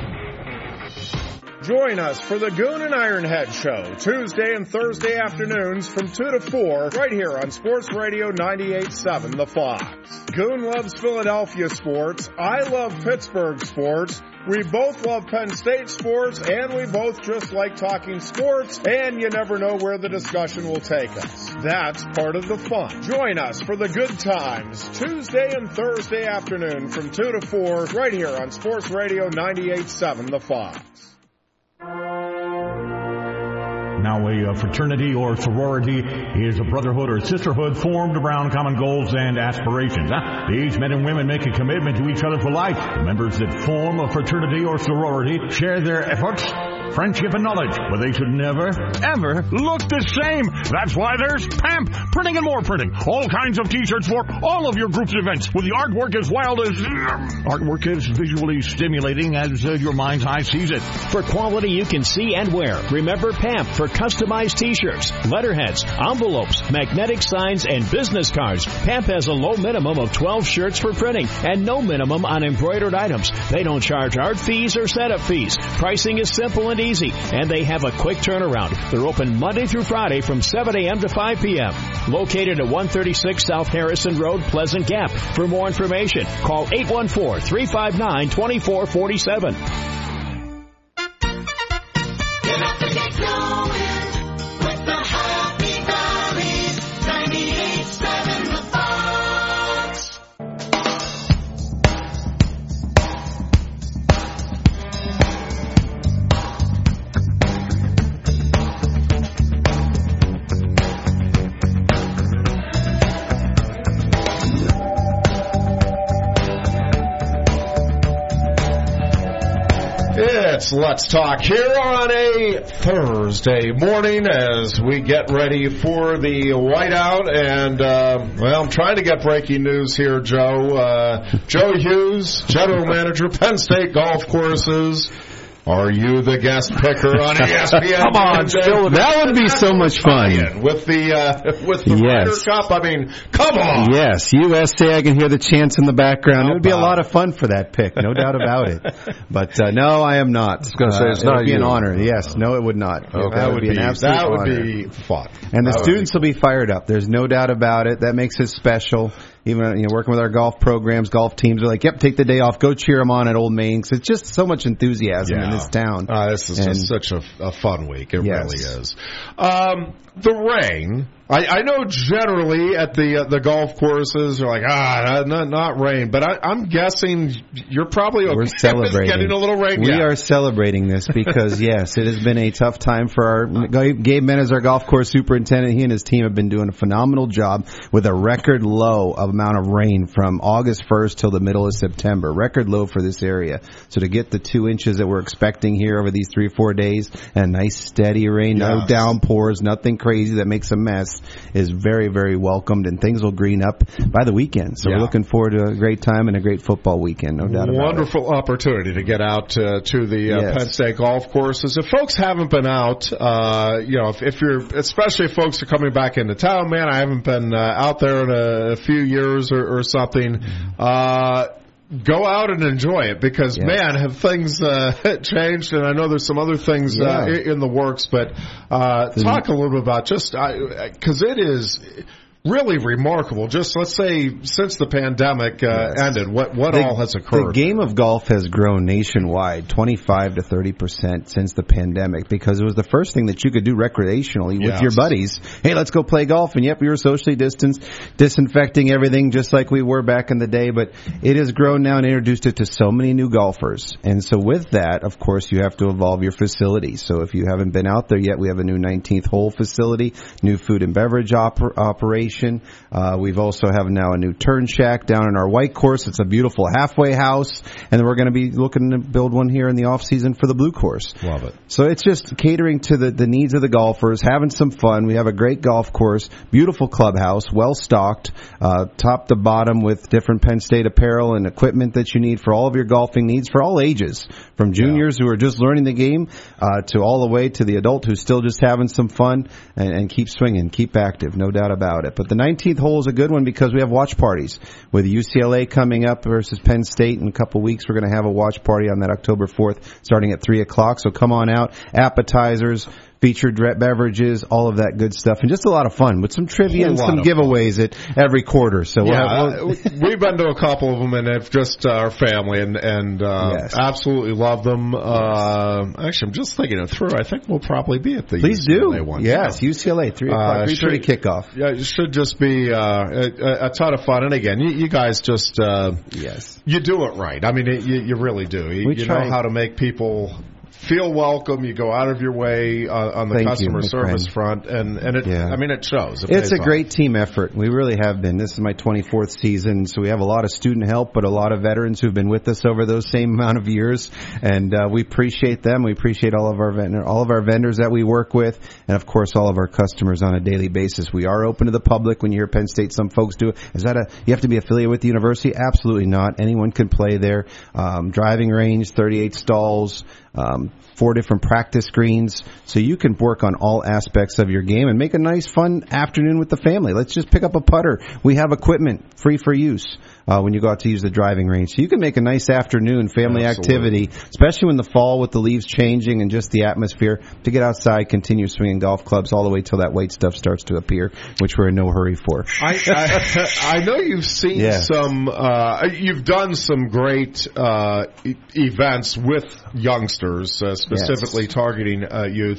Join us for the Goon and Ironhead Show, Tuesday and Thursday afternoons from 2 to 4, right here on Sports Radio 98.7 The Fox. Goon loves Philadelphia sports. I love Pittsburgh sports. We both love Penn State sports, and we both just like talking sports, and you never know where the discussion will take us. That's part of the fun. Join us for the good times, Tuesday and Thursday afternoon from 2 to 4, right here on Sports Radio 98.7 The Fox. Now, a fraternity or sorority is a brotherhood or sisterhood formed around common goals and aspirations. These men and women make a commitment to each other for life. The members that form a fraternity or sorority share their efforts friendship, and knowledge, but they should never, ever look the same. That's why there's PAMP Printing and More Printing. All kinds of t-shirts for all of your group's events, with the artwork as wild as... artwork as visually stimulating as your mind's eye sees it. For quality you can see and wear, remember PAMP for customized t-shirts, letterheads, envelopes, magnetic signs, and business cards. PAMP has a low minimum of 12 shirts for printing and no minimum on embroidered items. They don't charge art fees or setup fees. Pricing is simple and easy, and they have a quick turnaround. They're open Monday through Friday from 7 a.m. to 5 p.m. Located at 136 South Harrison Road, Pleasant Gap. For more information, call 814-359-2447. Get up and get going with the Happy Valley 98.7 The Fox. It's Let's Talk here on a Thursday morning as we get ready for the whiteout. And, well, I'm trying to get breaking news here, Joe. Joe Hughes, General Manager, Penn State Golf Courses. Are you the guest picker on ESPN? Come on, Joe. That would be so much fun. With the Ryder Cup, I mean, come on. Yes, USA, I can hear the chants in the background. It would be a lot of fun for that pick, no doubt about it. But no, I am not. I was going to say, it's not you. It would be you. an honor. Yes, no, it would not. Okay. That would be an absolute That would honor. be fun. And the students will be fired up. There's no doubt about it. That makes it special. Even working with our golf programs, golf teams are like, yep, take the day off, go cheer them on at Old Main. 'Cause it's just so much enthusiasm in this town. This is just such a fun week. It really is. The rain. I know generally at the golf courses are like, not rain. But I'm guessing you're probably okay. We're celebrating. Getting a little rain. We are celebrating this because, yes, it has been a tough time for our Gabe Menace, our golf course superintendent. He and his team have been doing a phenomenal job with a record low amount of rain from August 1st till the middle of September. Record low for this area. So to get the 2 inches that we're expecting here over these 3 or 4 days, and nice steady rain, no downpours, nothing crazy that makes a mess, is very, very welcomed, and things will green up by the weekend. So we're looking forward to a great time and a great football weekend, no doubt about it. Wonderful opportunity to get out to the Penn State golf courses. If folks haven't been out, if you're, especially if folks are coming back into town, man, I haven't been out there in a few years or something. Go out and enjoy it because, man, have things changed? And I know there's some other things in the works, but talk a little bit about just because it is really remarkable. Just let's say since the pandemic ended, what all has occurred? The game of golf has grown nationwide 25 to 30% since the pandemic because it was the first thing that you could do recreationally with your buddies. Hey, let's go play golf. And yep, we were socially distanced, disinfecting everything just like we were back in the day. But it has grown now and introduced it to so many new golfers. And so with that, of course, you have to evolve your facilities. So if you haven't been out there yet, we have a new 19th hole facility, new food and beverage operation. We've also have now a new turn shack down in our white course. It's a beautiful halfway house, and we're going to be looking to build one here in the off season for the blue course. Love it. So it's just catering to the needs of the golfers, having some fun. We have a great golf course, beautiful clubhouse, well stocked, top to bottom with different Penn State apparel and equipment that you need for all of your golfing needs for all ages, from juniors who are just learning the game to all the way to the adult who's still just having some fun and keep swinging, keep active, no doubt about it. But the 19th hole is a good one because we have watch parties with UCLA coming up versus Penn State in a couple weeks. We're going to have a watch party on that October 4th starting at 3 o'clock. So come on out. Appetizers, featured beverages, all of that good stuff, and just a lot of fun with some trivia and some giveaways at every quarter. So we've been to a couple of them, and it's just our family, and absolutely love them. Actually, I'm just thinking it through. I think we'll probably be at the UCLA one. Yes, UCLA, 3 o'clock, 3:30 kickoff. Yeah, it should just be a ton of fun. And again, you guys just you do it right. I mean, you really do. You know how to make people feel welcome. You go out of your way on the Thank customer you, my service friend. front, and it, Yeah. I mean, it shows. It It's pays a off. great team effort. We really have been. This is my 24th season, so we have a lot of student help, but a lot of veterans who've been with us over those same amount of years, and we appreciate them. We appreciate all of our vendors that we work with, and of course all of our customers on a daily basis. We are open to the public. When you hear Penn State, some folks do it. Is that you have to be affiliated with the university? Absolutely not. Anyone can play there. Driving range, 38 stalls. 4 different practice greens, so you can work on all aspects of your game and make a nice, fun afternoon with the family. Let's just pick up a putter. We have equipment free for use when you go out to use the driving range. So you can make a nice afternoon family activity, especially in the fall with the leaves changing and just the atmosphere, to get outside, continue swinging golf clubs all the way till that white stuff starts to appear, which we're in no hurry for. I know you've seen some, you've done some great events with youngsters, specifically targeting youth.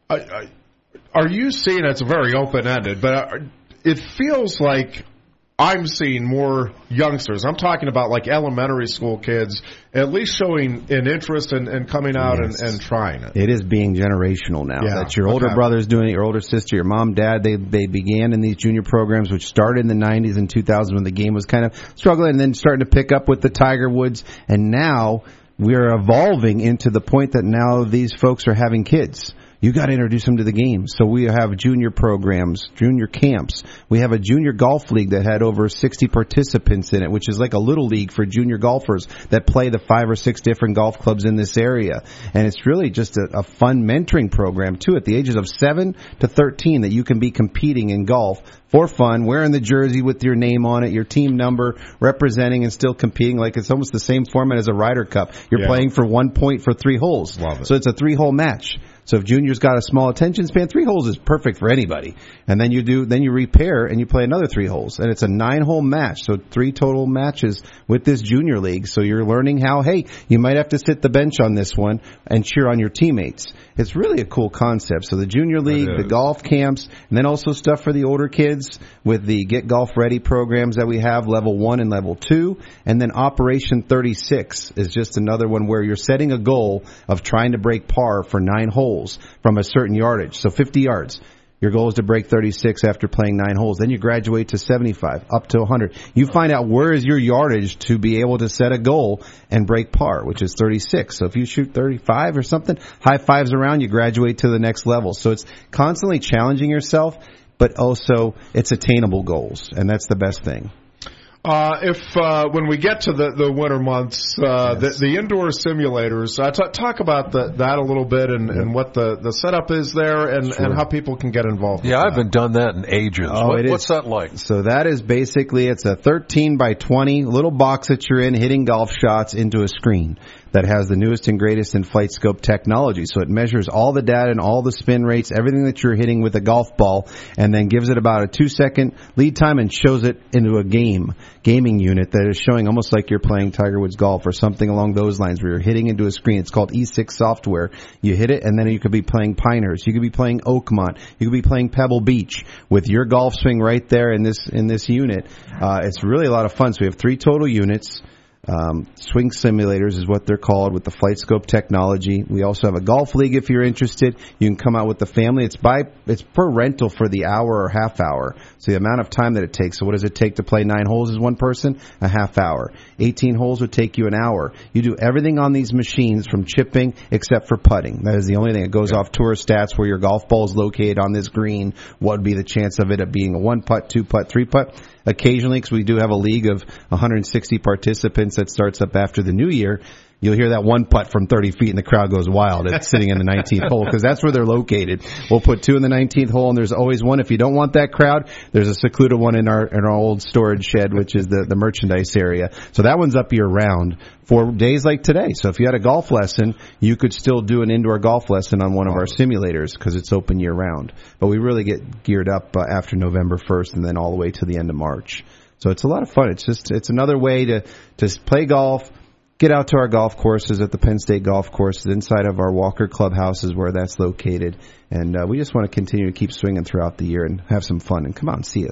Are you seeing, it's very open-ended, but it feels like I'm seeing more youngsters. I'm talking about like elementary school kids at least showing an interest in coming out and trying it. It is being generational now. Yeah. That's your older brother's doing it, your older sister, your mom, dad. They began in these junior programs, which started in the 90s and 2000s when the game was kind of struggling, and then starting to pick up with the Tiger Woods. And now we're evolving into the point that now these folks are having kids. You got to introduce them to the game. So we have junior programs, junior camps. We have a junior golf league that had over 60 participants in it, which is like a little league for junior golfers that play the 5 or 6 different golf clubs in this area. And it's really just a fun mentoring program, too, at the ages of 7 to 13 that you can be competing in golf for fun, wearing the jersey with your name on it, your team number, representing and still competing. Like it's almost the same format as a Ryder Cup. You're playing for 1 point for 3 holes. Love it. So it's a 3-hole match. So if junior's got a small attention span, 3 holes is perfect for anybody. And then you repair and you play another 3 holes. And it's a 9-hole match. So 3 total matches with this junior league. So you're learning how, hey, you might have to sit the bench on this one and cheer on your teammates. It's really a cool concept. So the junior league, the golf camps, and then also stuff for the older kids with the Get Golf Ready programs that we have, level 1 and level 2. And then Operation 36 is just another one where you're setting a goal of trying to break par for 9 holes from a certain yardage. So 50 yards. Your goal is to break 36 after playing 9 holes. Then you graduate to 75, up to 100. You find out where is your yardage to be able to set a goal and break par, which is 36. So if you shoot 35 or something, high fives around, you graduate to the next level. So it's constantly challenging yourself, but also it's attainable goals, and that's the best thing. When we get to the winter months, the indoor simulators, talk about that a little bit and what the setup is there and how people can get involved. Yeah, I haven't done that in ages. What's that like? So that is basically, it's a 13 by 20 little box that you're in, hitting golf shots into a screen that has the newest and greatest in flight scope technology. So it measures all the data and all the spin rates, everything that you're hitting with a golf ball, and then gives it about a 2-second lead time and shows it into a gaming unit that is showing almost like you're playing Tiger Woods golf or something along those lines where you're hitting into a screen. It's called E6 software. You hit it, and then you could be playing Pinehurst. You could be playing Oakmont. You could be playing Pebble Beach with your golf swing right there in this unit. It's really a lot of fun. So we have 3 total units. Swing simulators is what they're called with the flight scope technology. We also have a golf league if you're interested. You can come out with the family. It's per rental for the hour or half hour. So the amount of time that it takes. So what does it take to play 9 holes as one person? A half hour. 18 holes would take you an hour. You do everything on these machines from chipping except for putting. That is the only thing. It goes off tour stats where your golf ball is located on this green. What would be the chance of it being a 1-putt, 2-putt, 3-putt? Occasionally, because we do have a league of 160 participants that starts up after the new year, you'll hear that 1-putt from 30 feet and the crowd goes wild. It's sitting in the 19th hole because that's where they're located. We'll put 2 in the 19th hole, and there's always one. If you don't want that crowd, there's a secluded one in our old storage shed, which is the merchandise area. So that one's up year round for days like today. So if you had a golf lesson, you could still do an indoor golf lesson on one of our simulators because it's open year round. But we really get geared up after November 1st and then all the way to the end of March. So it's a lot of fun. It's another way to play golf. Get out to our golf courses at the Penn State Golf Courses inside of our Walker Clubhouse is where that's located. And we just want to continue to keep swinging throughout the year and have some fun. And come out and see us.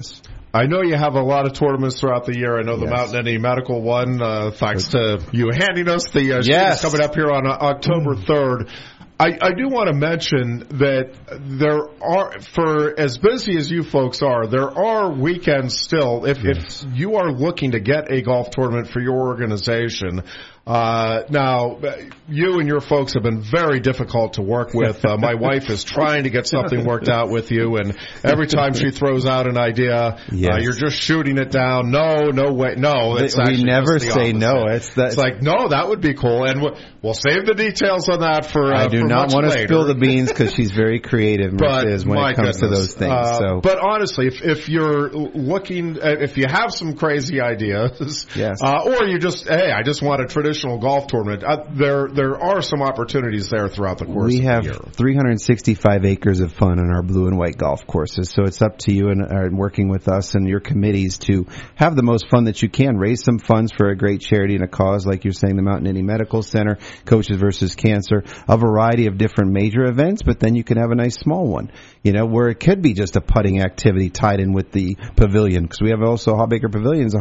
I know you have a lot of tournaments throughout the year. I know the Mount Eddy Medical one, thanks to you handing us the sheet coming up here on October 3rd. I do want to mention that there are, for as busy as you folks are, there are weekends still. If you are looking to get a golf tournament for your organization, now, you and your folks have been very difficult to work with. My wife is trying to get something worked out with you, and every time she throws out an idea, you're just shooting it down. No way. No, we never say no. It's like, no, that would be cool, and we'll save the details on that for I do for not much want to later. spill the beans because she's very creative, Marissa, is when it comes to those things. But honestly, if you're looking, if you have some crazy ideas, or you just, hey, I just want a traditional golf tournament, there are some opportunities there throughout the course we of have the year. 365 acres of fun on our blue and white golf courses, so it's up to you and working with us and your committees to have the most fun that you can, raise some funds for a great charity and a cause, like you're saying, the Mount Eddy Medical Center, Coaches versus Cancer, a variety of different major events, but then you can have a nice small one, where it could be just a putting activity tied in with the pavilion, because we have also Hawbaker Pavilions,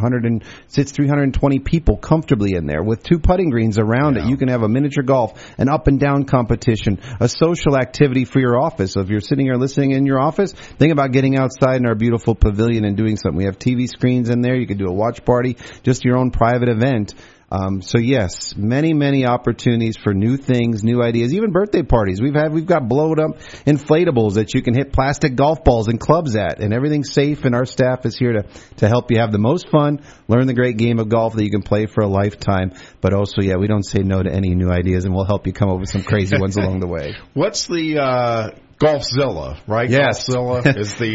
320 people comfortably in there with 2 putting greens around it. You can have a miniature golf, an up and down competition, a social activity for your office. So if you're sitting here listening in your office, think about getting outside in our beautiful pavilion and doing something. We have TV screens in there. You can do a watch party, just your own private event. So yes, many opportunities for new things, new ideas, even birthday parties. We've got blowed up inflatables that you can hit plastic golf balls and clubs at, and everything's safe, and our staff is here to help you have the most fun, learn the great game of golf that you can play for a lifetime. But also, we don't say no to any new ideas, and we'll help you come up with some crazy ones along the way. What's the Golfzilla, right? Yes. Golfzilla is the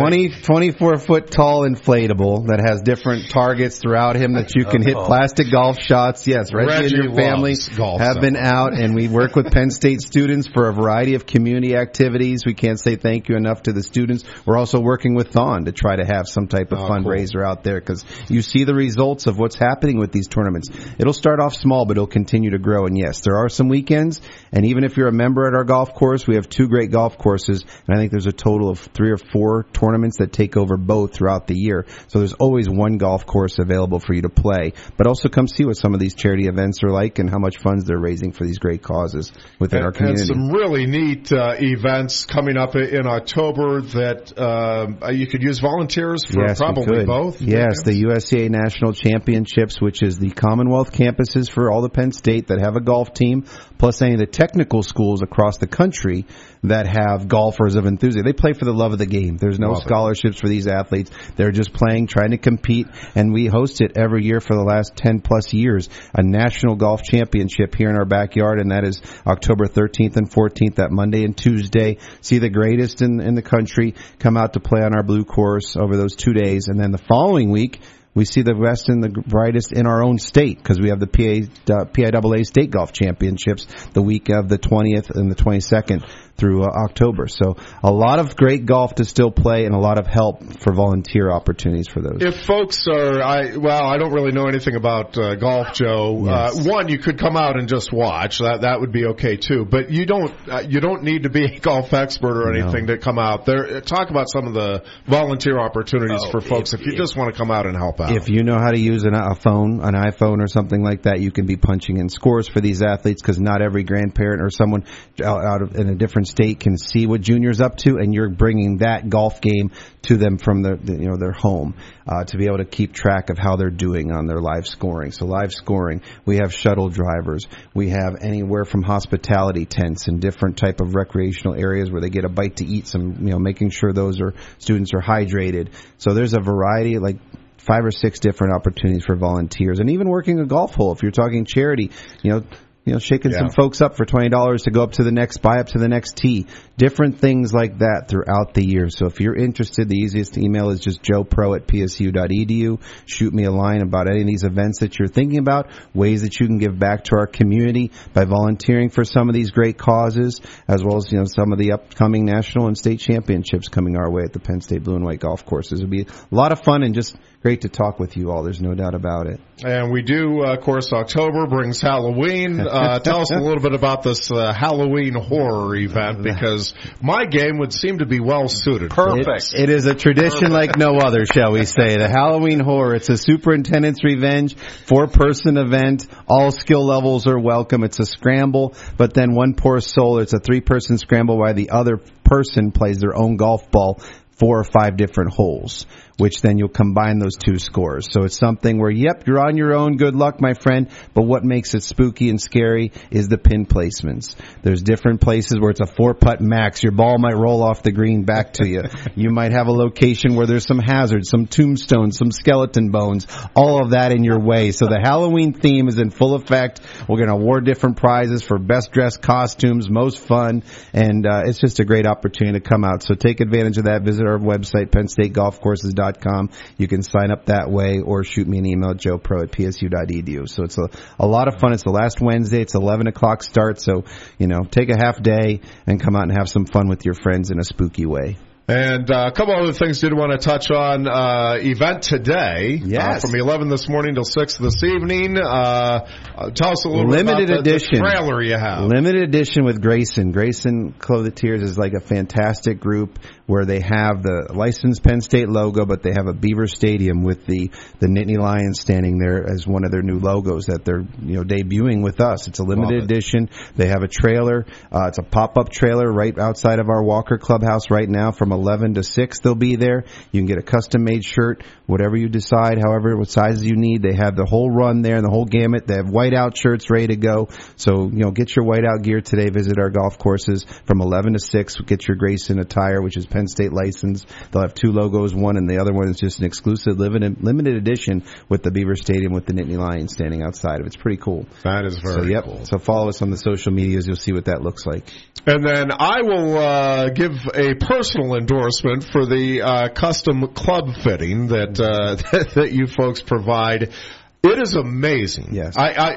24-foot tall inflatable that has different targets throughout him that you can hit plastic golf shots. Yes, Reggie and your family have been out, and we work with Penn State students for a variety of community activities. We can't say thank you enough to the students. We're also working with Thon to try to have some type of fundraiser out there, because you see the results of what's happening with these tournaments. It'll start off small, but it'll continue to grow. And yes, there are some weekends, and even if you're a member at our golf course, we have 2 great golf courses, and I think there's a total of 3 or 4 tournaments that take over both throughout the year. So there's always one golf course available for you to play. But also come see what some of these charity events are like and how much funds they're raising for these great causes within our community. And some really neat events coming up in October that you could use volunteers for probably both. Yes, the USCA National Championships, which is the Commonwealth campuses for all the Penn State that have a golf team, plus any of the technical schools across the country that have golfers of enthusiasm. They play for the love of the game. There's no scholarships for these athletes. They're just playing, trying to compete, and we host it every year for the last 10 plus years, a national golf championship here in our backyard, and that is October 13th and 14th, that Monday and Tuesday. See the greatest in the country come out to play on our blue course over those 2 days, and then the following week, we see the best and the brightest in our own state, because we have the PIAA State Golf Championships the week of the 20th and the 22nd through October. So a lot of great golf to still play, and a lot of help for volunteer opportunities for those. If folks are, I don't really know anything about golf, Joe. Yes. One, you could come out and just watch. That would be okay too. But you don't need to be a golf expert or anything to come out there. Talk about some of the volunteer opportunities for folks if you just want to come out and help out. If you know how to use an iPhone or something like that, you can be punching in scores for these athletes, because not every grandparent or someone in a different state can see what junior's up to, and you're bringing that golf game to them from their home to be able to keep track of how they're doing on their live scoring. So live scoring, we have shuttle drivers, we have anywhere from hospitality tents and different type of recreational areas where they get a bite to eat, making sure students are hydrated. So there's a variety, like 5 or 6 different opportunities for volunteers, and even working a golf hole. If you're talking charity, shaking some folks up for $20 to go up to the next tee. Different things like that throughout the year. So if you're interested, the easiest email is just joepro@psu.edu. Shoot me a line about any of these events that you're thinking about, ways that you can give back to our community by volunteering for some of these great causes, as well as some of the upcoming national and state championships coming our way at the Penn State Blue and White Golf Courses. It'll be a lot of fun, and just great to talk with you all. There's no doubt about it. And we do, of course, October brings Halloween. Tell us a little bit about this Halloween horror event, because my game would seem to be well suited. Perfect. It is a tradition like no other, shall we say. The Halloween horror. It's a Superintendent's Revenge 4-person event. All skill levels are welcome. It's a scramble, but then one poor soul. It's a 3-person scramble while the other person plays their own golf ball 4 or 5 different holes, which then you'll combine those 2 scores. So it's something where, yep, you're on your own. Good luck, my friend. But what makes it spooky and scary is the pin placements. There's different places where it's a 4-putt max. Your ball might roll off the green back to you. You might have a location where there's some hazards, some tombstones, some skeleton bones, all of that in your way. So the Halloween theme is in full effect. We're going to award different prizes for best dressed costumes, most fun, and it's just a great opportunity to come out. So take advantage of that. Visit our website, PennStateGolfCourses.com. You can sign up that way or shoot me an email, joepro@psu.edu. So it's a lot of fun. It's the last Wednesday. It's 11 o'clock start. So, take a half day and come out and have some fun with your friends in a spooky way. And a couple other things did want to touch on. Event today, yes, from 11 this morning till 6 this evening. Tell us a little limited bit about edition the trailer you have. Limited edition with Grayson. Grayson Clothiers is like a fantastic group where they have the licensed Penn State logo, but they have a Beaver Stadium with the Nittany Lions standing there as one of their new logos that they're debuting with us. It's a limited edition. They have a trailer. It's a pop-up trailer right outside of our Walker Clubhouse right now from 11 to 6. They'll be there. You can get a custom-made shirt, whatever you decide, however, what sizes you need. They have the whole run there and the whole gamut. They have whiteout shirts ready to go. So, get your whiteout gear today. Visit our golf courses from 11 to 6. Get your Grayson attire, which is Penn State license. They'll have 2 logos, one and the other one is just an exclusive limited edition with the Beaver Stadium with the Nittany Lions standing outside of it. It's pretty cool. That is very cool. So follow us on the social medias. You'll see what that looks like. And then I will give a personal endorsement for the custom club fitting that you folks provide. It is amazing. Yes.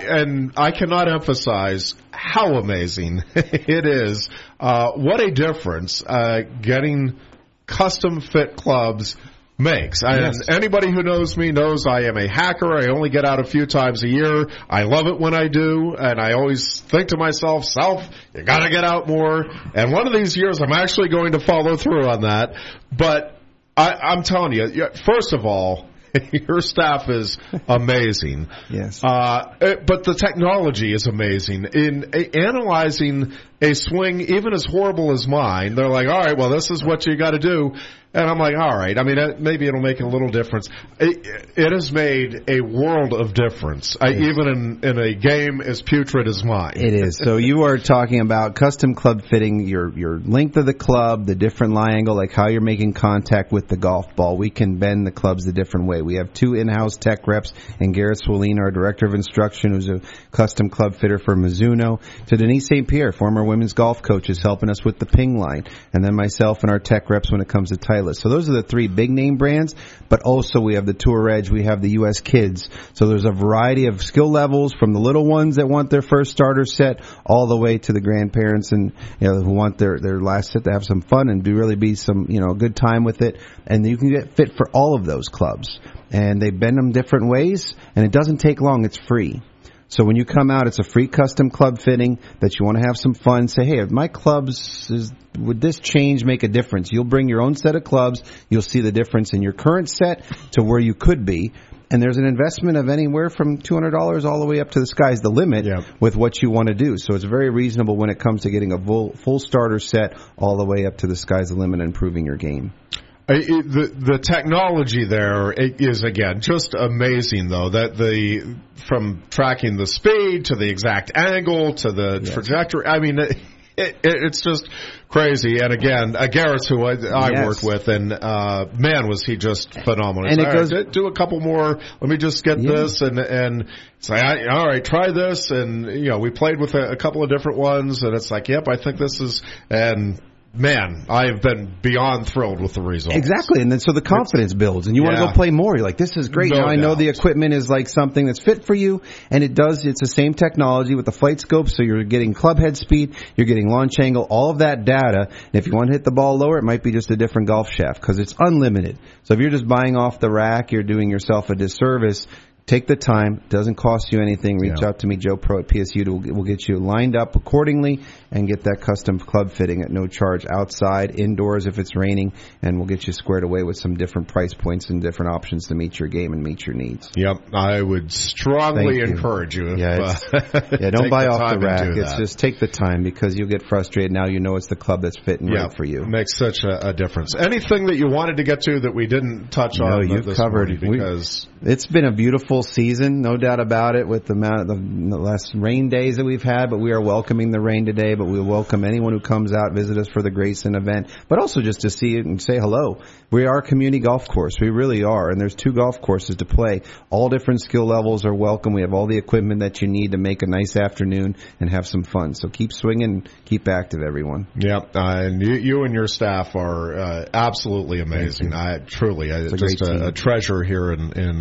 I cannot emphasize how amazing it is. What a difference getting custom fit clubs makes. Yes. And anybody who knows me knows I am a hacker. I only get out a few times a year. I love it when I do, and I always think to myself, you gotta get out more. And one of these years I'm actually going to follow through on that. But I'm telling you, first of all, your staff is amazing. Yes. But the technology is amazing. In analyzing a swing, even as horrible as mine, they're like, all right, well, this is what you got to do. And I'm like, all right. I mean, maybe it'll make a little difference. It has made a world of difference, even in a game as putrid as mine. It is. So you are talking about custom club fitting, your length of the club, the different lie angle, like how you're making contact with the golf ball. We can bend the clubs a different way. We have 2 in-house tech reps, and Garrett Swolina, our director of instruction, who's a custom club fitter for Mizuno, to Denise St. Pierre, former women's golf coach, is helping us with the ping line, and then myself and our tech reps when it comes to Titleist. So those are the 3 big name brands, but also we have the Tour Edge, we have the U.S. Kids. So there's a variety of skill levels from the little ones that want their first starter set all the way to the grandparents and who want their last set to have some fun and really be some a good time with it. And you can get fit for all of those clubs. And they bend them different ways, and it doesn't take long. It's free. So when you come out, it's a free custom club fitting that you want to have some fun. Say, hey, my clubs, would this change make a difference? You'll bring your own set of clubs. You'll see the difference in your current set to where you could be. And there's an investment of anywhere from $200 all the way up to the sky's the limit with what you want to do. So it's very reasonable when it comes to getting a full starter set all the way up to the sky's the limit and improving your game. The technology there is, again, just amazing, though, that from tracking the speed to the exact angle to the trajectory. I mean, it's just crazy. And again, Garrett's who I worked with, and man, was he just phenomenal. And it goes, do a couple more. Let me just get this, and say, all right, try this. And we played with a couple of different ones, and it's like, yep, I think this is, and man, I have been beyond thrilled with the results. Exactly, and then so the confidence builds, and you want to go play more. You're like, this is great. Now I know the equipment is like something that's fit for you, and it's the same technology with the flight scope, so you're getting club head speed, you're getting launch angle, all of that data, and if you want to hit the ball lower, it might be just a different golf shaft, because it's unlimited. So if you're just buying off the rack, you're doing yourself a disservice. Take the time. It doesn't cost you anything. Reach out to me, Joe Pro at PSU. We'll get you lined up accordingly and get that custom club fitting at no charge outside, indoors if it's raining, and we'll get you squared away with some different price points and different options to meet your game and meet your needs. Yep. I would strongly encourage you. Don't buy off the rack. It's just take the time because you'll get frustrated. Now you know it's the club that's fitting right for you. It makes such a difference. Anything that you wanted to get to that we didn't touch on? No, you've covered. Because it's been a beautiful season, no doubt about it, with the amount of the less rain days that we've had, but we are welcoming the rain today, but we welcome anyone who comes out, visit us for the Grayson event, but also just to see it and say hello. We are a community golf course. We really are, and there's 2 golf courses to play. All different skill levels are welcome. We have all the equipment that you need to make a nice afternoon and have some fun. So keep swinging, keep active, everyone. Yep, and you and your staff are absolutely amazing. It's just a treasure here in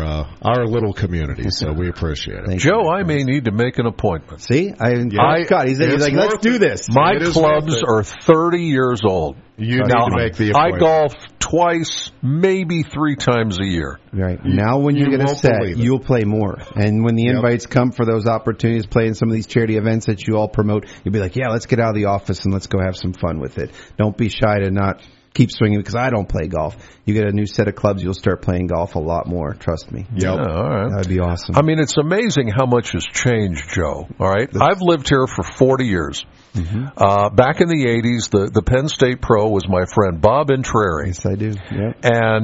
our little community, so we appreciate it. Joe, I may need to make an appointment. See? Scott, he's like, let's do this. My clubs are 30 years old. You need to make the appointment. I golf twice, maybe 3 times a year. Right. Now when you get a set, you'll play more. And when the invites come for those opportunities, play in some of these charity events that you all promote, you'll be like, yeah, let's get out of the office and let's go have some fun with it. Don't be shy to not keep swinging, because I don't play golf. You get a new set of clubs, you'll start playing golf a lot more. Trust me. Yep. Yeah, all right. That'd be awesome. I mean, it's amazing how much has changed, Joe. All right. I've lived here for 40 years. Mm-hmm. Back in the 80s, the Penn State Pro was my friend Bob Intreri. Yes, I do. Yep.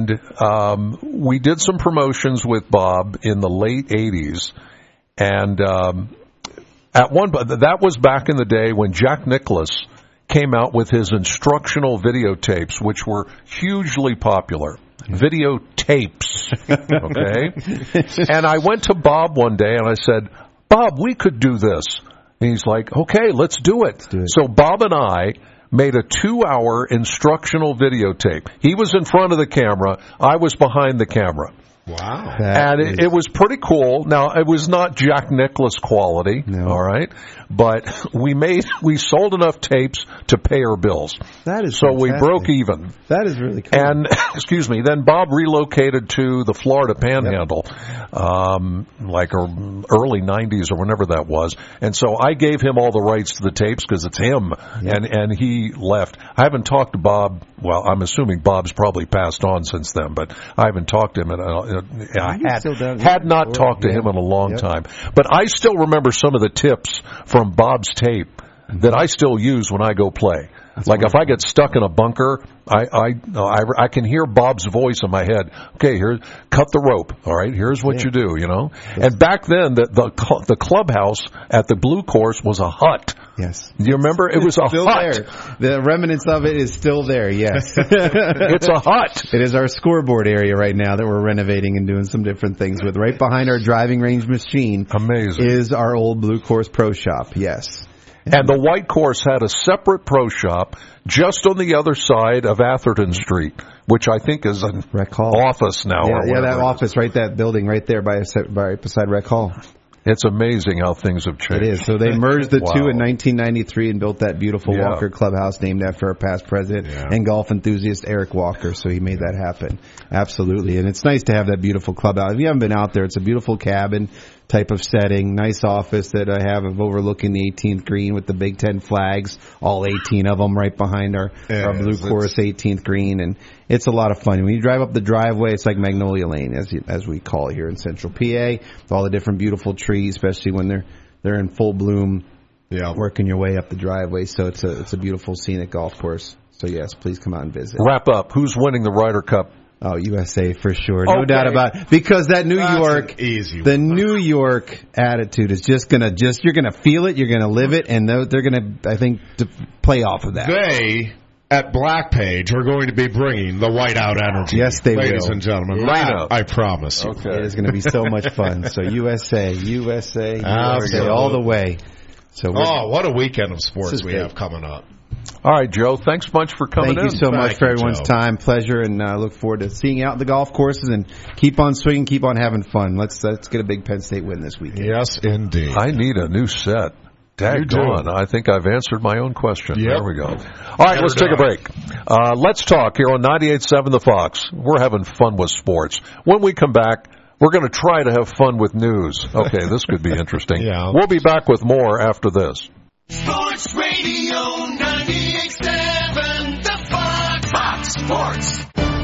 And we did some promotions with Bob in the late 80s. And that was back in the day when Jack Nicklaus came out with his instructional videotapes, which were hugely popular. Videotapes, okay? And I went to Bob one day and I said, Bob, we could do this. And he's like, okay, let's do it. So Bob and I made a 2-hour instructional videotape. He was in front of the camera. I was behind the camera. Wow. And it was pretty cool. Now, it was not Jack Nicklaus quality, all right? But we sold enough tapes to pay our bills. That is so fantastic. We broke even. That is really cool. And, then Bob relocated to the Florida Panhandle, like early 90s or whenever that was. And so I gave him all the rights to the tapes because it's him. And he left. I haven't talked to Bob. Well, I'm assuming Bob's probably passed on since then, but I haven't talked to him I had not talked to him in a long time. But I still remember some of the tips from Bob's tape that I still use when I go play. If I get stuck in a bunker, I can hear Bob's voice in my head. Okay, cut the rope. All right, here's what you do. And back then, the clubhouse at the Blue Course was a hut. Yes. Do you remember? It was a still hut. There. The remnants of it is still there, yes. It's a hut. It is our scoreboard area right now that we're renovating and doing some different things with. Right behind our driving range machine is our old Blue Course Pro Shop, yes. And the White Course had a separate pro shop just on the other side of Atherton Street, which I think is an office now. That office, that building right there right beside Rec Hall. It's amazing how things have changed. It is. So they merged the two in 1993 and built that beautiful Walker Clubhouse named after our past president and golf enthusiast Eric Walker. So he made that happen. Absolutely. And it's nice to have that beautiful clubhouse. If you haven't been out there, it's a beautiful cabin type of setting, nice office that I have of overlooking the 18th green with the Big Ten flags, all 18 of them right behind our Blue Course 18th green, and it's a lot of fun. When you drive up the driveway, it's like Magnolia Lane, as we call it here in Central PA, with all the different beautiful trees, especially when they're in full bloom, working your way up the driveway. So it's a beautiful scenic golf course. So yes, please come out and visit. Wrap up. Who's winning the Ryder Cup? Oh, USA for sure. No doubt about it. Because that New York attitude is you're gonna feel it, you're gonna live it, and they're gonna, I think, to play off of that. They, at Blackpage, are going to be bringing the whiteout energy. Yes, they will. Ladies and gentlemen. I promise you. Okay. It is gonna be so much fun. So USA, all the way. So what a weekend of sports we have coming up. All right, Joe, thanks much for coming in. Thank you so much for everyone's time. Pleasure, and look forward to seeing you out at the golf courses, and keep on swinging, keep on having fun. Let's get a big Penn State win this weekend. Yes, indeed. I need a new set. Daggone. I think I've answered my own question. Yep. There we go. All right, let's take a break. Let's talk here on 98.7 The Fox. We're having fun with sports. When we come back, we're going to try to have fun with news. Okay, this could be interesting. Yeah. We'll be back with more after this. Sports Radio 98.7 The Fox. Fox Sports.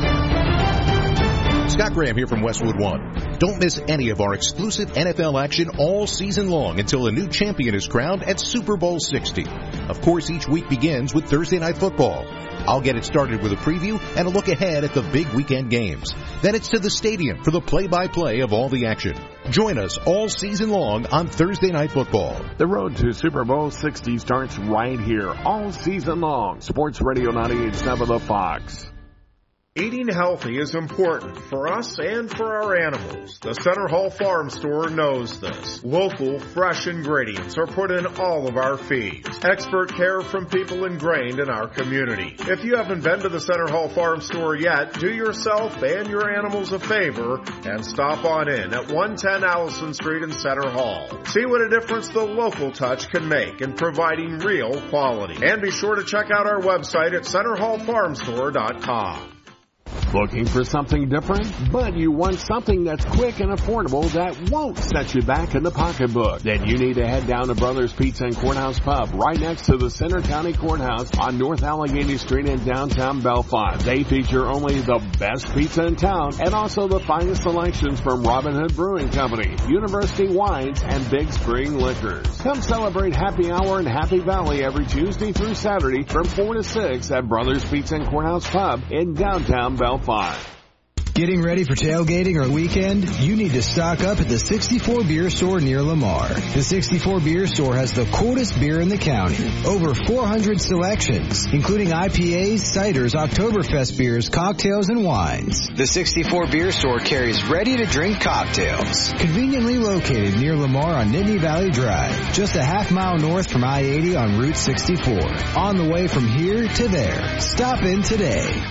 Scott Graham here from Westwood One. Don't miss any of our exclusive NFL action all season long until a new champion is crowned at Super Bowl 60. Of course, each week begins with Thursday Night Football. I'll get it started with a preview and a look ahead at the big weekend games. Then it's to the stadium for the play-by-play of all the action. Join us all season long on Thursday Night Football. The road to Super Bowl 60 starts right here all season long. Sports Radio 98.7 The Fox. Eating healthy is important for us and for our animals. The Center Hall Farm Store knows this. Local, fresh ingredients are put in all of our feeds. Expert care from people ingrained in our community. If you haven't been to the Center Hall Farm Store yet, do yourself and your animals a favor and stop on in at 110 Allison Street in Center Hall. See what a difference the local touch can make in providing real quality. And be sure to check out our website at centerhallfarmstore.com. Looking for something different? But you want something that's quick and affordable that won't set you back in the pocketbook? Then you need to head down to Brothers Pizza and Courthouse Pub right next to the Center County Courthouse on North Allegheny Street in downtown Belfont. They feature only the best pizza in town and also the finest selections from Robin Hood Brewing Company, University Wines, and Big Spring Liquors. Come celebrate Happy Hour in Happy Valley every Tuesday through Saturday from 4 to 6 at Brothers Pizza and Courthouse Pub in downtown Belfont. Getting ready for tailgating or weekend? You need to stock up at the 64 Beer Store near Lamar. The 64 Beer Store has the coolest beer in the county. Over 400 selections, including IPAs, ciders, Oktoberfest beers, cocktails, and wines. The 64 Beer Store carries ready-to-drink cocktails. Conveniently located near Lamar on Nittany Valley Drive, just a half-mile north from I-80 on Route 64. On the way from here to there. Stop in today.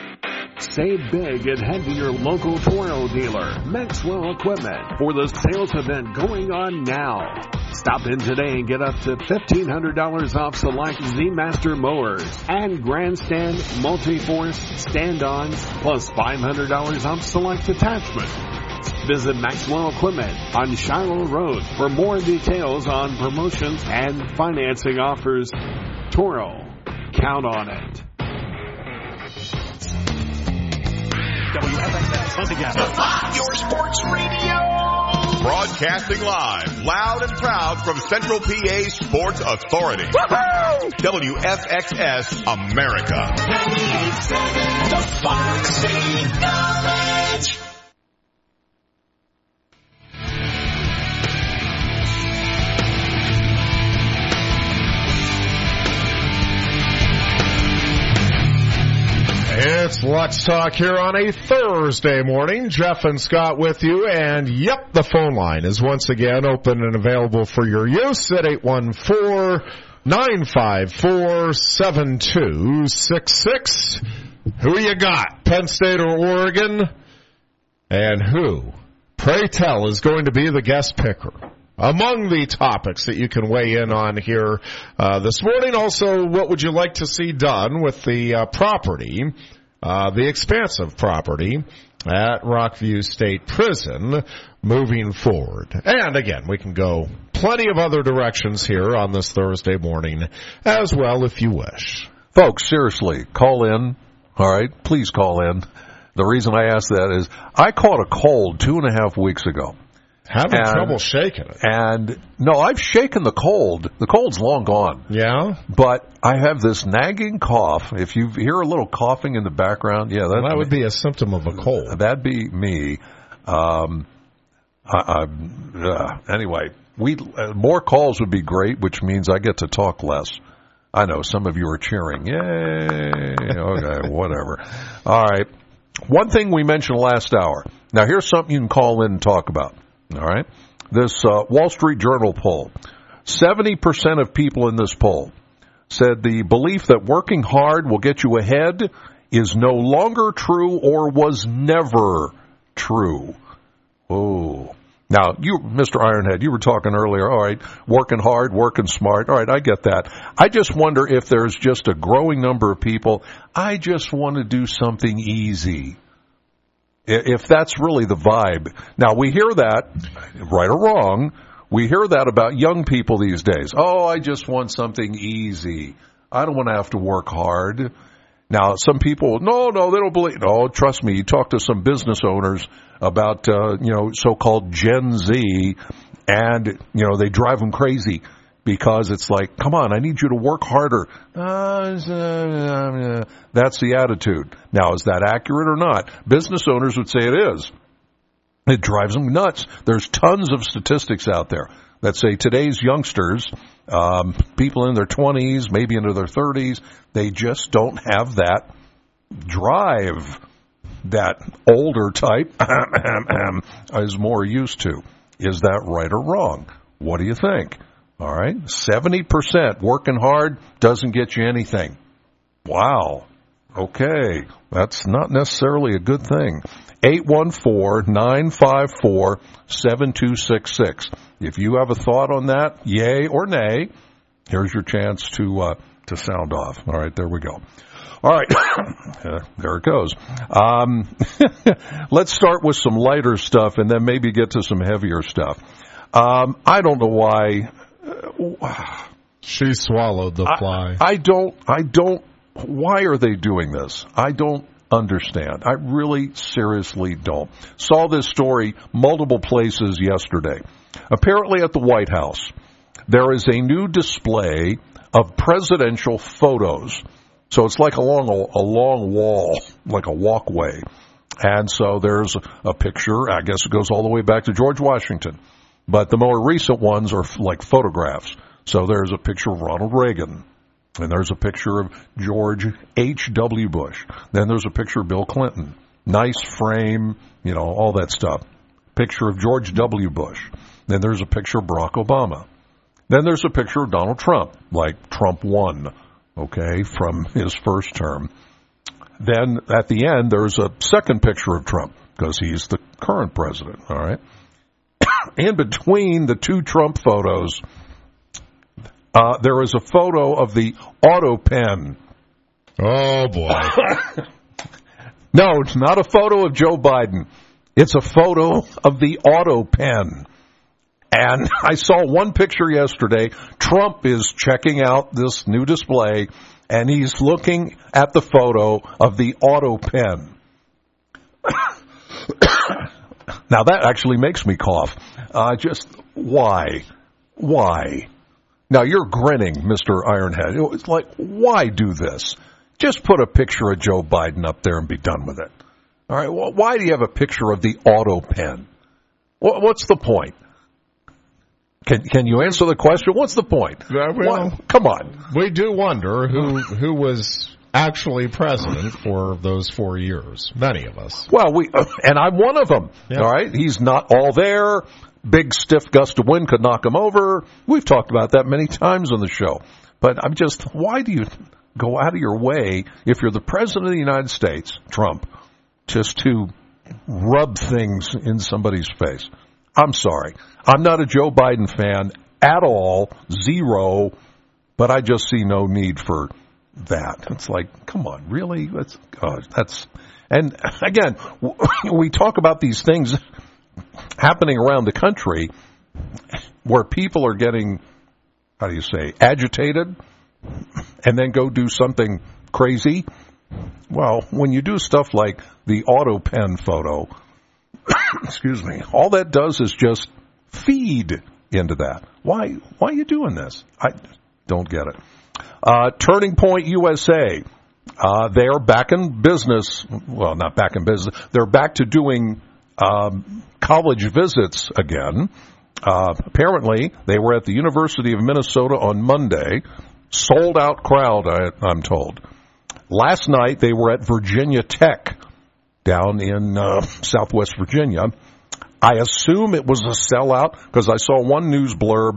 Save big and head to your local Toro dealer, Maxwell Equipment, for the sales event going on now. Stop in today and get up to $1,500 off select Z-Master mowers and Grandstand multi-force stand-ons, plus $500 off select attachments. Visit Maxwell Equipment on Shiloh Road for more details on promotions and financing offers. Toro, count on it. WFXS, once again. Your sports radio. Broadcasting live, loud and proud from Central PA Sports Authority. Woohoo! WFXS America. 98.7 The Fox City College. It's Let's Talk here on a Thursday morning. Jeff and Scott with you, and yep, the phone line is once again open and available for your use at 814-954-7266. Who you got, Penn State or Oregon? And who, pray tell, is going to be the guest picker? Among the topics that you can weigh in on here this morning, also, what would you like to see done with the property, the expansive property at Rockview State Prison moving forward? And again, we can go plenty of other directions here on this Thursday morning as well if you wish. Folks, seriously, call in. All right, please call in. The reason I ask that is I caught a cold 2.5 weeks ago. Having trouble shaking it. And no, I've shaken the cold. The cold's long gone. Yeah? But I have this nagging cough. If you hear a little coughing in the background, yeah, that would be a symptom of a cold. That'd be me. Anyway, more calls would be great, which means I get to talk less. I know some of you are cheering. Yay! Okay, whatever. All right. One thing we mentioned last hour. Now, here's something you can call in and talk about. All right. This Wall Street Journal poll. 70% of people in this poll said the belief that working hard will get you ahead is no longer true or was never true. Oh. Now, you, Mr. Ironhead, you were talking earlier, all right, working hard, working smart. All right, I get that. I just wonder if there's just a growing number of people, I just want to do something easy. If that's really the vibe. Now, we hear that, right or wrong, we hear that about young people these days. Oh, I just want something easy. I don't want to have to work hard. Now, some people, no, they don't believe. No, trust me, you talk to some business owners about, so-called Gen Z, and, they drive them crazy because it's like, come on, I need you to work harder. That's the attitude. Now, is that accurate or not? Business owners would say it is. It drives them nuts. There's tons of statistics out there that say today's youngsters, people in their 20s, maybe into their 30s, they just don't have that drive that older type is more used to. Is that right or wrong? What do you think? All right, 70% working hard doesn't get you anything. Wow. Okay, that's not necessarily a good thing. 814-954-7266. If you have a thought on that, yay or nay, here's your chance to sound off. All right, there we go. All right, there it goes. Let's start with some lighter stuff and then maybe get to some heavier stuff. I don't know why. She swallowed the fly. I don't. Why are they doing this? I don't understand. I really seriously don't. Saw this story multiple places yesterday. Apparently at the White House, there is a new display of presidential photos. So it's like along a long wall, like a walkway. And so there's a picture, I guess it goes all the way back to George Washington. But the more recent ones are like photographs. So there's a picture of Ronald Reagan. And there's a picture of George H.W. Bush. Then there's a picture of Bill Clinton. Nice frame, all that stuff. Picture of George W. Bush. Then there's a picture of Barack Obama. Then there's a picture of Donald Trump, like Trump won, okay, from his first term. Then at the end, there's a second picture of Trump, because he's the current president, all right? In between the two Trump photos, there is a photo of the auto pen. Oh, boy. No, it's not a photo of Joe Biden. It's a photo of the auto pen. And I saw one picture yesterday. Trump is checking out this new display, and he's looking at the photo of the auto pen. Now, that actually makes me cough. Just why? Why? Now, you're grinning, Mr. Ironhead. It's like, why do this? Just put a picture of Joe Biden up there and be done with it. All right, well, why do you have a picture of the auto pen? What's the point? Can you answer the question? What's the point? Well, come on. We do wonder who was actually president for those 4 years. Many of us. Well, and I'm one of them. Yeah. All right, he's not all there. Big stiff gust of wind could knock him over. We've talked about that many times on the show. But I'm just, why do you go out of your way if you're the president of the United States, Trump, just to rub things in somebody's face? I'm sorry. I'm not a Joe Biden fan at all, zero, but I just see no need for that. It's like, come on, really? And again, we talk about these things happening around the country where people are getting, agitated and then go do something crazy. Well, when you do stuff like the auto pen photo, excuse me, all that does is just feed into that. Why are you doing this? I don't get it. Turning Point USA, they are back in business. Well, not back in business. They're back to doing college visits again. Apparently, they were at the University of Minnesota on Monday. Sold out crowd, I'm told. Last night, they were at Virginia Tech down in Southwest Virginia. I assume it was a sellout because I saw one news blurb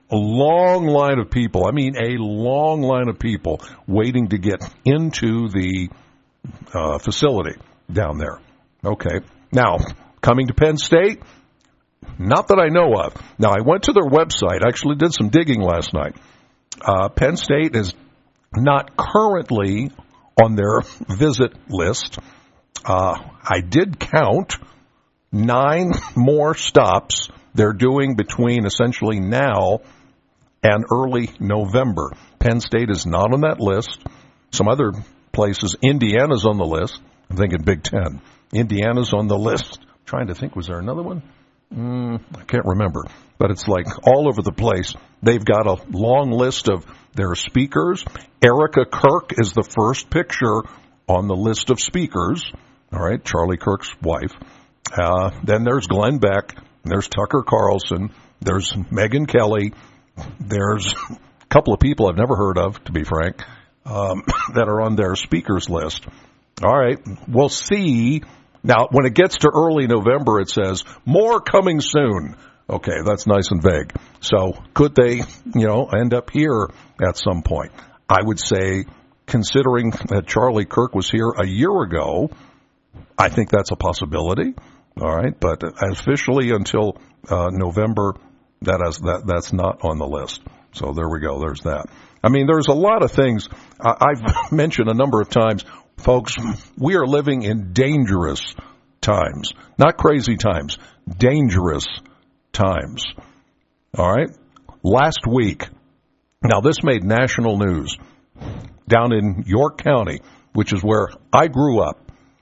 a long line of people. I mean, a long line of people waiting to get into the facility down there. Okay. Now, coming to Penn State, not that I know of. Now, I went to their website. I actually did some digging last night. Penn State is not currently on their visit list. I did count 9 more stops they're doing between essentially now and early November. Penn State is not on that list. Some other places, Indiana's on the list. I'm thinking Big Ten. Indiana's on the list. I'm trying to think, was there another one? I can't remember. But it's like all over the place. They've got a long list of their speakers. Erica Kirk is the first picture on the list of speakers. All right, Charlie Kirk's wife. Then there's Glenn Beck. There's Tucker Carlson. There's Megyn Kelly. There's a couple of people I've never heard of, to be frank, that are on their speakers list. All right, we'll see. Now, when it gets to early November, it says, more coming soon. Okay, that's nice and vague. So could they, end up here at some point? I would say, considering that Charlie Kirk was here a year ago, I think that's a possibility. All right, but officially until November, that's not on the list. So there we go. There's that. I mean, there's a lot of things I've mentioned a number of times. Folks, we are living in dangerous times, not crazy times, dangerous times. All right. Last week, now this made national news down in York County, which is where I grew up.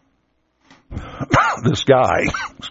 This guy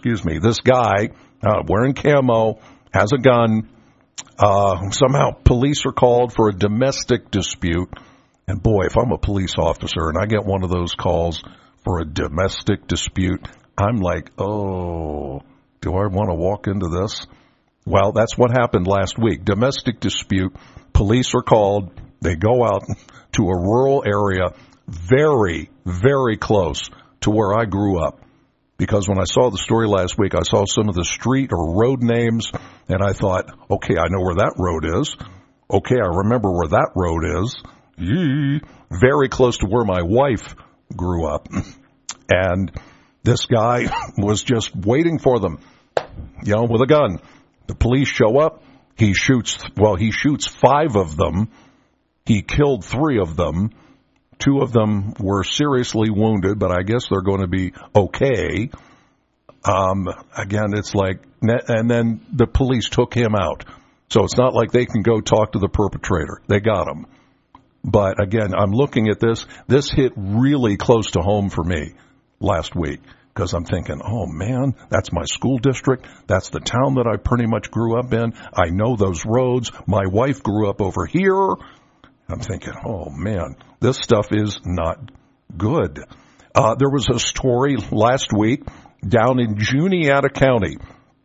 wearing camo, has a gun. Somehow police are called for a domestic dispute. And boy, if I'm a police officer and I get one of those calls for a domestic dispute, I'm like, oh, do I want to walk into this? Well, that's what happened last week. Domestic dispute. Police are called. They go out to a rural area very, very close to where I grew up. Because when I saw the story last week, I saw some of the street or road names, and I thought, okay, I know where that road is. Okay, I remember where that road is. Very close to where my wife grew up. And this guy was just waiting for them, with a gun. The police show up. He shoots 5 of them. He killed 3 of them. 2 of them were seriously wounded, but I guess they're going to be okay. Again, it's like, and then the police took him out. So it's not like they can go talk to the perpetrator. They got him. But again, I'm looking at this. This hit really close to home for me last week because I'm thinking, oh man, that's my school district. That's the town that I pretty much grew up in. I know those roads. My wife grew up over here. I'm thinking, oh man, this stuff is not good. There was a story last week down in Juniata County.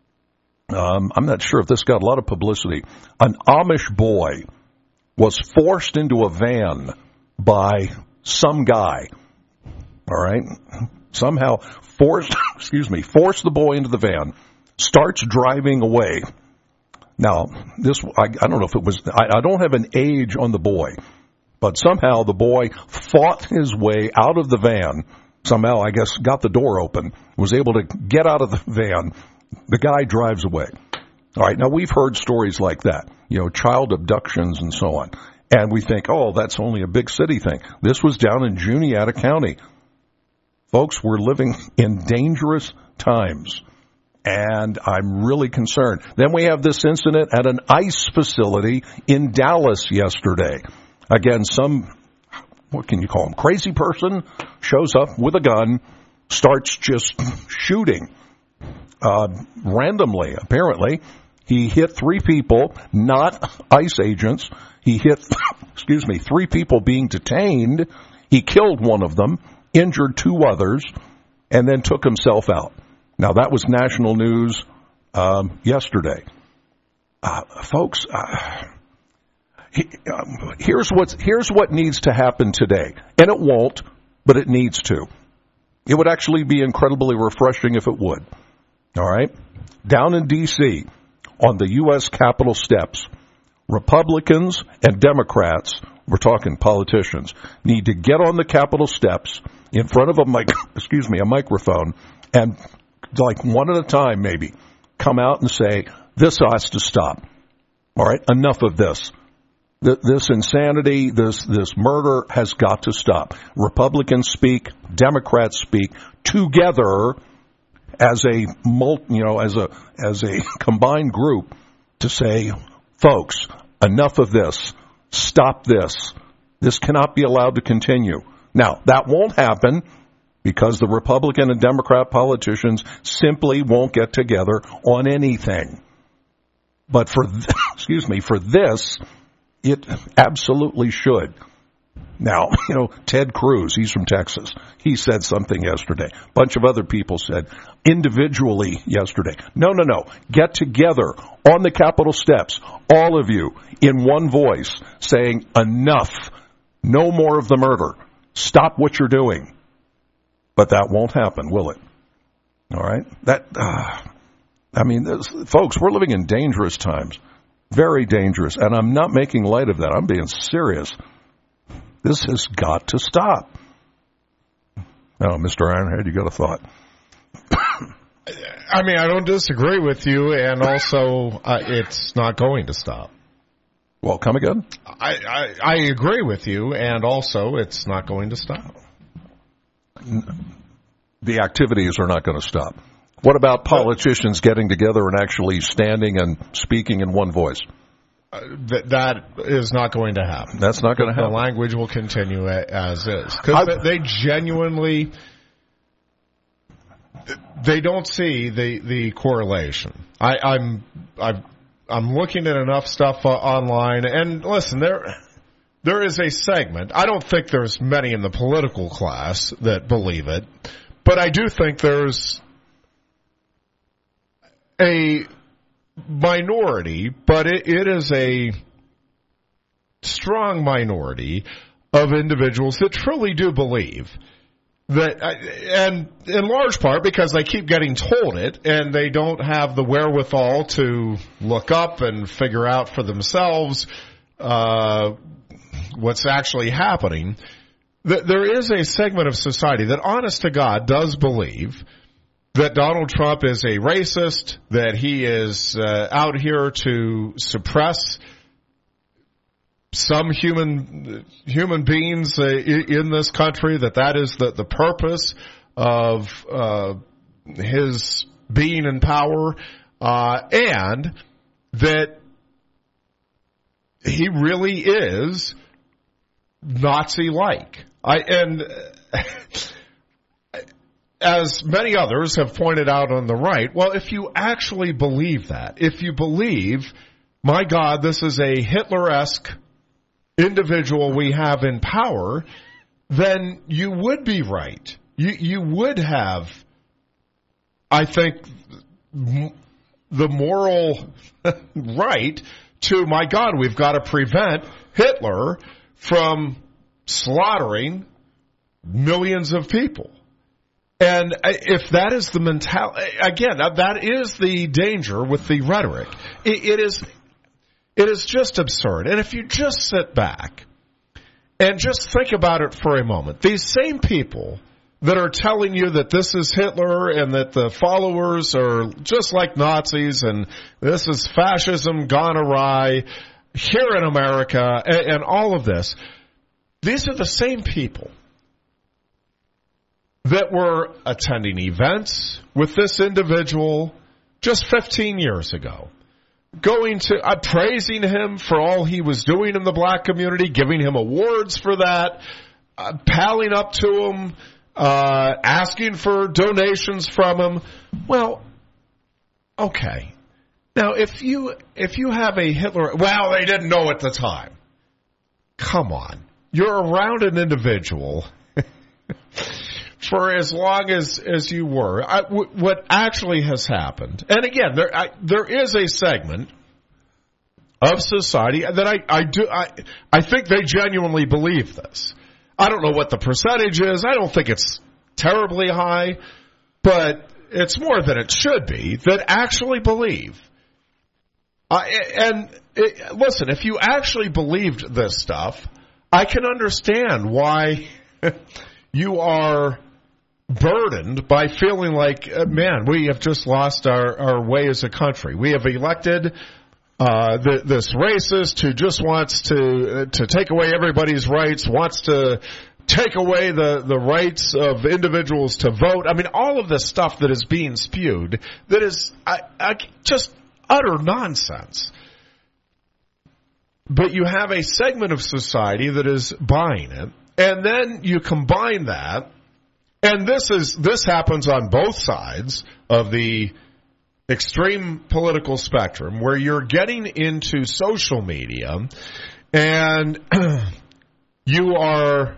I'm not sure if this got a lot of publicity. An Amish boy was forced into a van by some guy. All right. Somehow forced the boy into the van, starts driving away. Now, I don't know if it was, I don't have an age on the boy, but somehow the boy fought his way out of the van. Somehow, I guess, got the door open, was able to get out of the van. The guy drives away. All right. Now, we've heard stories like that, child abductions and so on. And we think, oh, that's only a big city thing. This was down in Juniata County. Folks, we're living in dangerous times. And I'm really concerned. Then we have this incident at an ICE facility in Dallas yesterday. Again, what can you call him, crazy person shows up with a gun, starts just shooting randomly, apparently. He hit 3 people, not ICE agents. He hit, 3 people being detained. He killed one of them, injured 2 others, and then took himself out. Now, that was national news yesterday. Folks, here's what needs to happen today. And it won't, but it needs to. It would actually be incredibly refreshing if it would. All right? Down in D.C., on the U.S. Capitol steps, Republicans and Democrats, we're talking politicians, need to get on the Capitol steps in front of a microphone, and like one at a time maybe come out and say, this has to stop. All right, enough of this. This insanity, this murder has got to stop. Republicans speak, Democrats speak together as a combined group to say, folks, enough of this. Stop this. This cannot be allowed to continue. Now, that won't happen because the Republican and Democrat politicians simply won't get together on anything. But for this, it absolutely should. Now, Ted Cruz, he's from Texas. He said something yesterday. A bunch of other people said individually yesterday. No. Get together on the Capitol steps, all of you, in one voice, saying enough. No more of the murder. Stop what you're doing. But that won't happen, will it? All right? Folks, we're living in dangerous times. Very dangerous. And I'm not making light of that. I'm being serious. This has got to stop. Now, Mr. Ironhead, you got a thought? I don't disagree with you, and also it's not going to stop. Well, come again? I agree with you, and also it's not going to stop. The activities are not going to stop. What about politicians getting together and actually standing and speaking in one voice? That is not going to happen. That's not going to happen. The language will continue as is. Because they genuinely, they don't see the correlation. I'm looking at enough stuff online, and listen, there is a segment. I don't think there's many in the political class that believe it, but I do think there's a minority, but it is a strong minority of individuals that truly do believe that, and in large part because they keep getting told it and they don't have the wherewithal to look up and figure out for themselves what's actually happening. There is a segment of society that, honest to God, does believe that Donald Trump is a racist, that he is out here to suppress some human beings in this country, that is the purpose of his being in power, and that he really is Nazi-like. As many others have pointed out on the right, well, if you actually believe that, if you believe, my God, this is a Hitler-esque individual we have in power, then you would be right. You would have, I think, the moral right to, my God, we've got to prevent Hitler from slaughtering millions of people. And if that is the mentality, again, that is the danger with the rhetoric. It is just absurd. And if you just sit back and just think about it for a moment, these same people that are telling you that this is Hitler and that the followers are just like Nazis and this is fascism gone awry here in America and all of this, these are the same people that were attending events with this individual just 15 years ago, going to praising him for all he was doing in the black community, giving him awards for that, palling up to him, asking for donations from him. Well, okay. Now, if you have a Hitler, well, they didn't know at the time. Come on. You're around an individual for as long as you were. What actually has happened, and again, there is a segment of society that I think they genuinely believe this. I don't know what the percentage is. I don't think it's terribly high, but it's more than it should be, that actually believe Listen, if you actually believed this stuff, I can understand why you are burdened by feeling like, man, we have just lost our way as a country. We have elected this racist who just wants to take away everybody's rights, wants to take away the rights of individuals to vote. I mean, all of this stuff that is being spewed that is just utter nonsense. But you have a segment of society that is buying it, and then you combine that, and this happens on both sides of the extreme political spectrum, where you're getting into social media, and you are.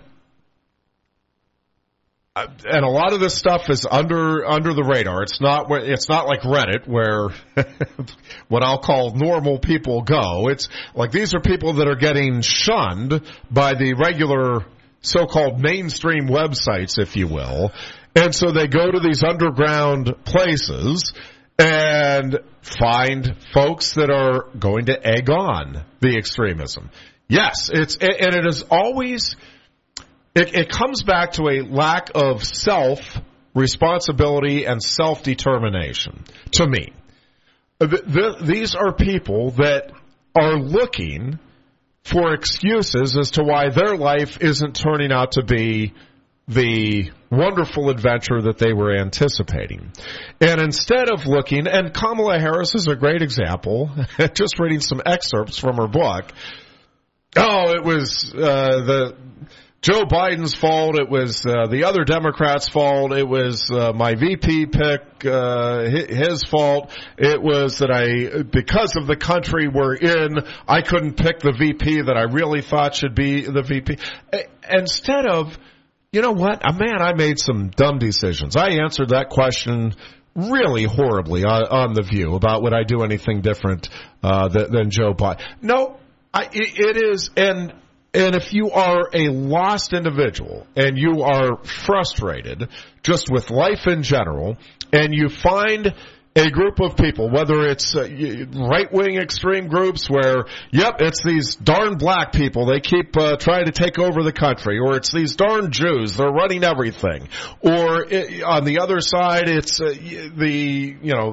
And a lot of this stuff is under the radar. It's not like Reddit, where what I'll call normal people go. It's like these are people that are getting shunned by the regular so-called mainstream websites, if you will. And so they go to these underground places and find folks that are going to egg on the extremism. Yes, it is always. It comes back to a lack of self-responsibility and self-determination, to me. These are people that are looking for excuses as to why their life isn't turning out to be the wonderful adventure that they were anticipating. And instead of looking, and Kamala Harris is a great example, just reading some excerpts from her book. Oh, it was Joe Biden's fault. It was the other Democrats' fault. It was my VP pick, his fault. It was that because of the country we're in, I couldn't pick the VP that I really thought should be the VP. Instead of, you know what, man, I made some dumb decisions. I answered that question really horribly on The View about would I do anything different than Joe Biden. No, it is, and if you are a lost individual and you are frustrated just with life in general, and you find a group of people, whether it's right-wing extreme groups where, yep, it's these darn black people, they keep trying to take over the country, or it's these darn Jews, they're running everything, or on the other side, it's the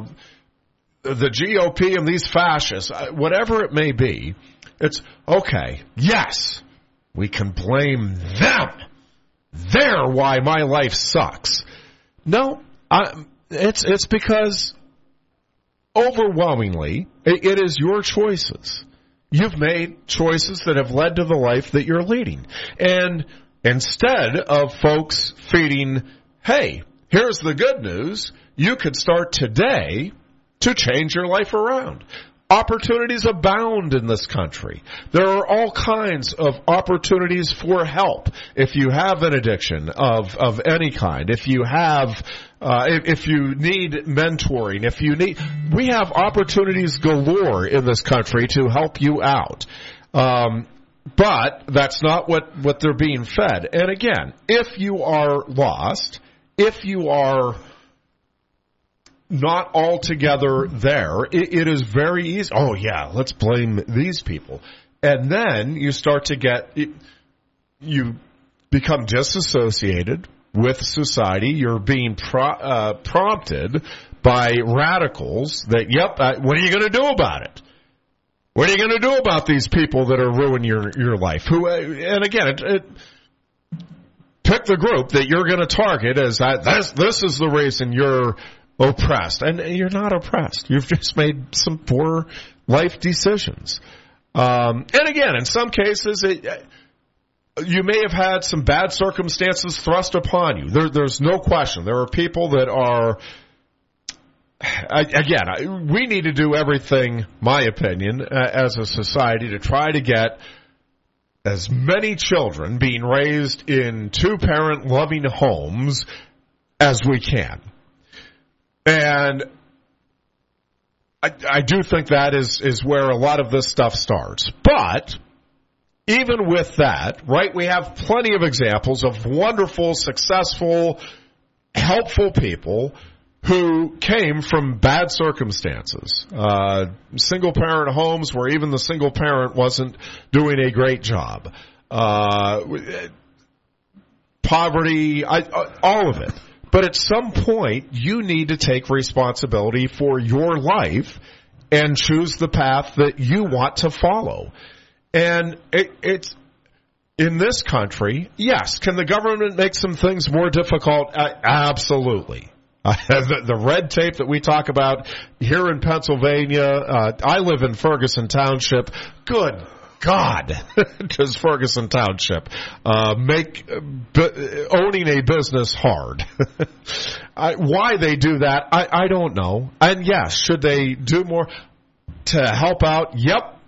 GOP and these fascists, whatever it may be, it's, okay, yes, we can blame them. They're why my life sucks. No, it's because overwhelmingly it is your choices. You've made choices that have led to the life that you're leading. And instead of folks feeding, hey, here's the good news, you could start today to change your life around. Opportunities abound in this country. There are all kinds of opportunities for help. If you have an addiction of any kind, if you have, if you need mentoring, we have opportunities galore in this country to help you out. But that's not what they're being fed. And again, if you are lost, if you are not altogether there, it is very easy. Oh, yeah, let's blame these people. And then you start to you become disassociated with society. You're being prompted by radicals that, what are you going to do about it? What are you going to do about these people that are ruining your life? And again, pick the group that you're going to target as this is the reason you're oppressed. And you're not oppressed. You've just made some poor life decisions. And again, in some cases, you may have had some bad circumstances thrust upon you. There's no question. There are people that are, again, we need to do everything, my opinion, as a society to try to get as many children being raised in two-parent loving homes as we can. And I do think that is where a lot of this stuff starts. But even with that, right, we have plenty of examples of wonderful, successful, helpful people who came from bad circumstances, single-parent homes where even the single parent wasn't doing a great job, poverty, all of it. But at some point, you need to take responsibility for your life and choose the path that you want to follow. And it's in this country, yes, can the government make some things more difficult? Absolutely. The red tape that we talk about here in Pennsylvania, I live in Ferguson Township. Good God, does Ferguson Township make owning a business hard? Why they do that, I don't know. And yes, should they do more to help out? Yep.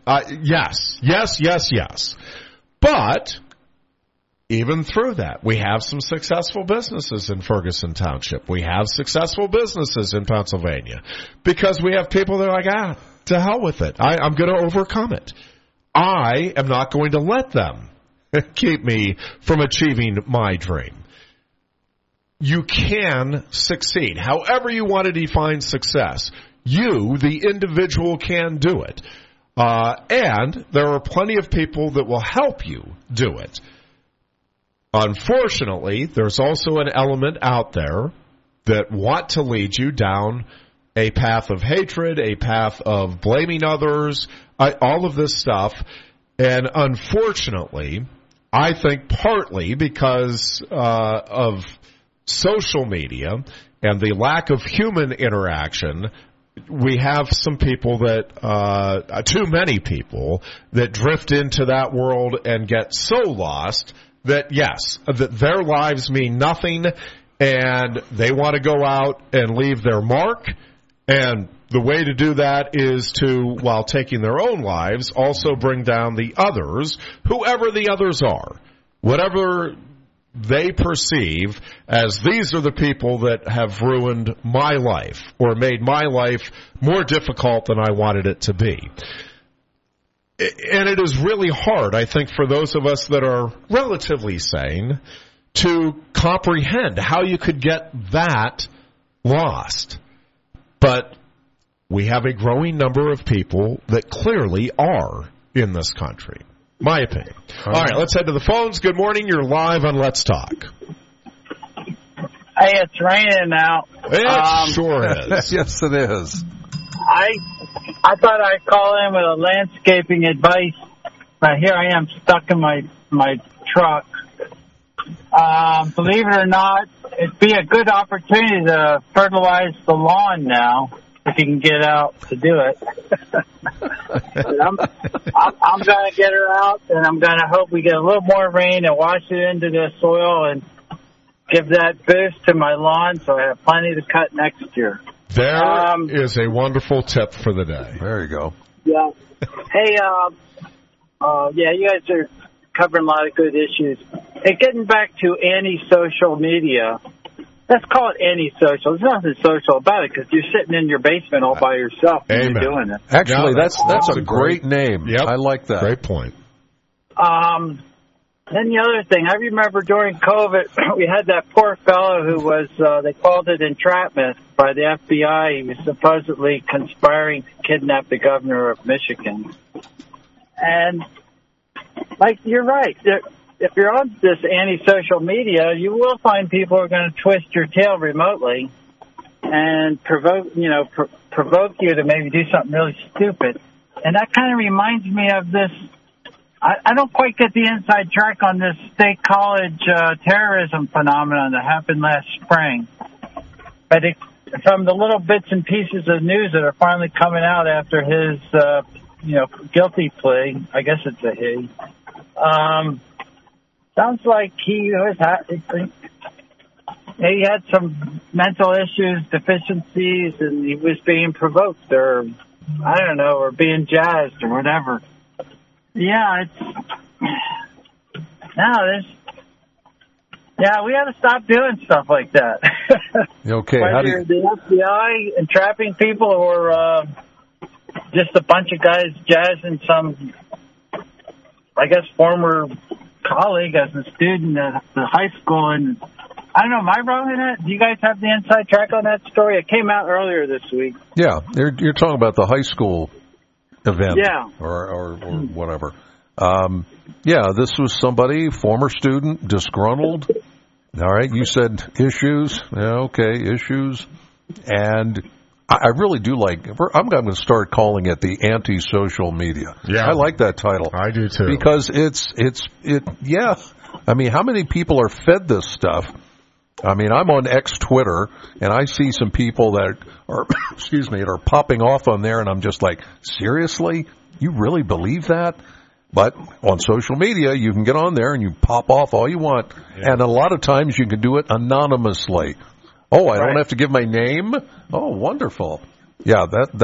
Yes. But even through that, we have some successful businesses in Ferguson Township. We have successful businesses in Pennsylvania because we have people that are like, to hell with it. I'm going to overcome it. I am not going to let them keep me from achieving my dream. You can succeed. However you want to define success, you, the individual, can do it. And there are plenty of people that will help you do it. Unfortunately, there's also an element out there that want to lead you down a path of hatred, a path of blaming others, all of this stuff. And unfortunately, I think partly because of social media and the lack of human interaction, we have some people that, too many people, that drift into that world and get so lost that, yes, that their lives mean nothing and they want to go out and leave their mark. And the way to do that is to, while taking their own lives, also bring down the others, whoever the others are, whatever they perceive as these are the people that have ruined my life or made my life more difficult than I wanted it to be. And it is really hard, I think, for those of us that are relatively sane to comprehend how you could get that lost. But we have a growing number of people that clearly are in this country. My opinion. All right, let's head to the phones. Good morning. You're live on Let's Talk. Hey, it's raining now. It sure is. Yes, it is. I thought I'd call in with a landscaping advice, but here I am stuck in my truck. Believe it or not, it'd be a good opportunity to fertilize the lawn now, if you can get out to do it. I'm going to get her out, and I'm going to hope we get a little more rain and wash it into the soil and give that boost to my lawn so I have plenty to cut next year. There is a wonderful tip for the day. There you go. Yeah. Hey, yeah, you guys are covering a lot of good issues. Hey, getting back to anti-social media, let's call it anti-social. There's nothing social about it because you're sitting in your basement all by yourself and you're doing it. Actually, that's a great name. Yep. I like that. Great point. Then the other thing, I remember during COVID, we had that poor fellow who was, they called it entrapment by the FBI. He was supposedly conspiring to kidnap the governor of Michigan. And, like, you're right. If you're on this anti-social media, you will find people who are going to twist your tail remotely and provoke you to maybe do something really stupid. And that kind of reminds me of this. I don't quite get the inside track on this state college terrorism phenomenon that happened last spring. But from the little bits and pieces of news that are finally coming out after his, guilty plea, I guess it's a he, sounds like he had some mental issues, deficiencies, and he was being provoked or, I don't know, or being jazzed or whatever. Yeah, we got to stop doing stuff like that. Okay, whether you're the FBI entrapping people or just a bunch of guys jazzing some, I guess, former colleague as a student at the high school, and I don't know, am I wrong in that? Do you guys have the inside track on that story? It came out earlier this week. Yeah, you're talking about the high school event, Yeah. or whatever. Yeah, this was somebody, former student, disgruntled. All right, you said issues. Yeah, okay, issues. And I really do like, I'm going to start calling it the anti-social media. Yeah. I like that title. I do too. Because yeah. I mean, how many people are fed this stuff? I mean, I'm on Twitter, and I see some people that are, that are popping off on there, and I'm just like, seriously? You really believe that? But on social media, you can get on there and you pop off all you want. Yeah. And a lot of times you can do it anonymously. Oh, I don't have to give my name? Oh, wonderful. Yeah,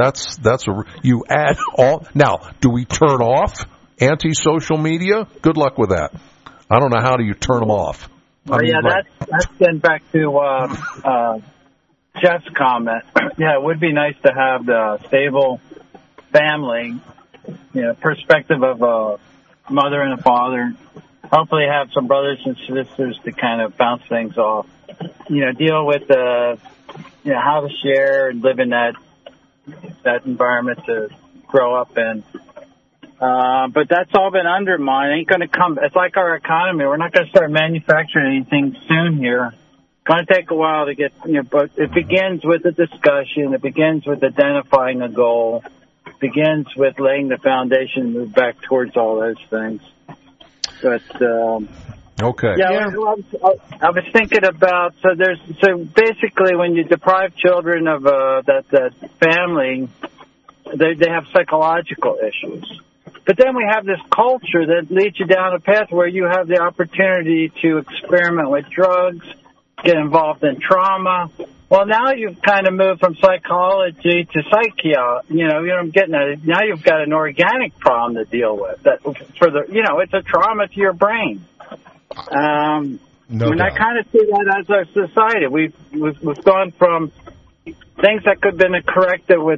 you add all. Now, do we turn off anti-social media? Good luck with that. I don't know how do you turn them off. That's getting back to Jeff's comment. Yeah, it would be nice to have the stable family, perspective of a mother and a father. Hopefully have some brothers and sisters to kind of bounce things off. Deal with how to share and live in that environment to grow up in. But that's all been undermined. Ain't going to come. It's like our economy. We're not going to start manufacturing anything soon here. It's going to take a while to get, but it begins with a discussion. It begins with identifying a goal. It begins with laying the foundation to move back towards all those things. But, okay. Yeah, I was thinking about, so basically when you deprive children of that family, they have psychological issues. But then we have this culture that leads you down a path where you have the opportunity to experiment with drugs, get involved in trauma. Well, now you've kind of moved from psychology to psychiatry. I'm getting at it. Now you've got an organic problem to deal with. It's a trauma to your brain. And I kind of see that as our society. We've gone from things that could have been corrected with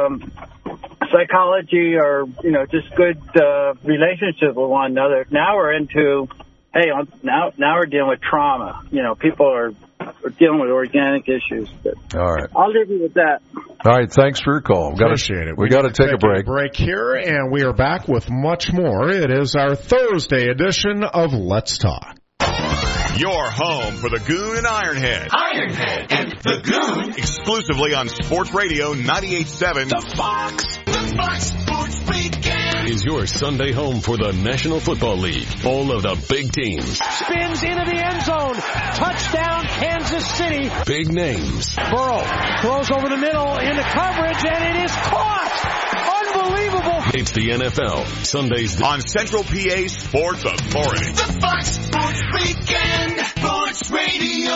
psychology or just good relationship with one another. Now we're into now we're dealing with trauma. People are dealing with organic issues. But all right, I'll leave you with that. All right, thanks for your call. Appreciate it. We got to take a break. Break here, and we are back with much more. It is our Thursday edition of Let's Talk. Your home for the Goon and Ironhead. Ironhead and the Goon. Exclusively on Sports Radio 98.7. The Fox Sports Weekend. Is your Sunday home for the National Football League. All of the big teams. Spins into the end zone. Touchdown, Kansas City. Big names. Burrow throws over the middle into coverage, and it is caught. Unbelievable. It's the NFL. Sundays on Central PA Sports Authority. The Fox Sports Weekend. Sports Radio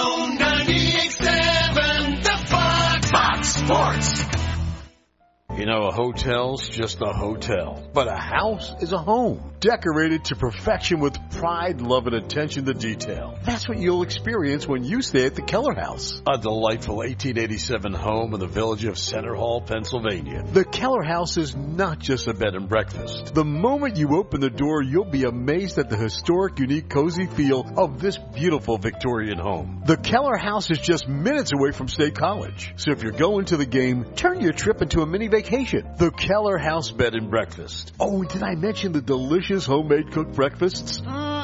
98.7. The Fox Sports. A hotel's just a hotel, but a house is a home, decorated to perfection with pride, love, and attention to detail. That's what you'll experience when you stay at the Keller House, a delightful 1887 home in the village of Center Hall, Pennsylvania. The Keller House is not just a bed and breakfast. The moment you open the door, you'll be amazed at the historic, unique, cozy feel of this beautiful Victorian home. The Keller House is just minutes away from State College, so if you're going to the game, turn your trip into a mini vacation. The Keller House Bed and Breakfast. Oh, did I mention the delicious homemade cooked breakfasts?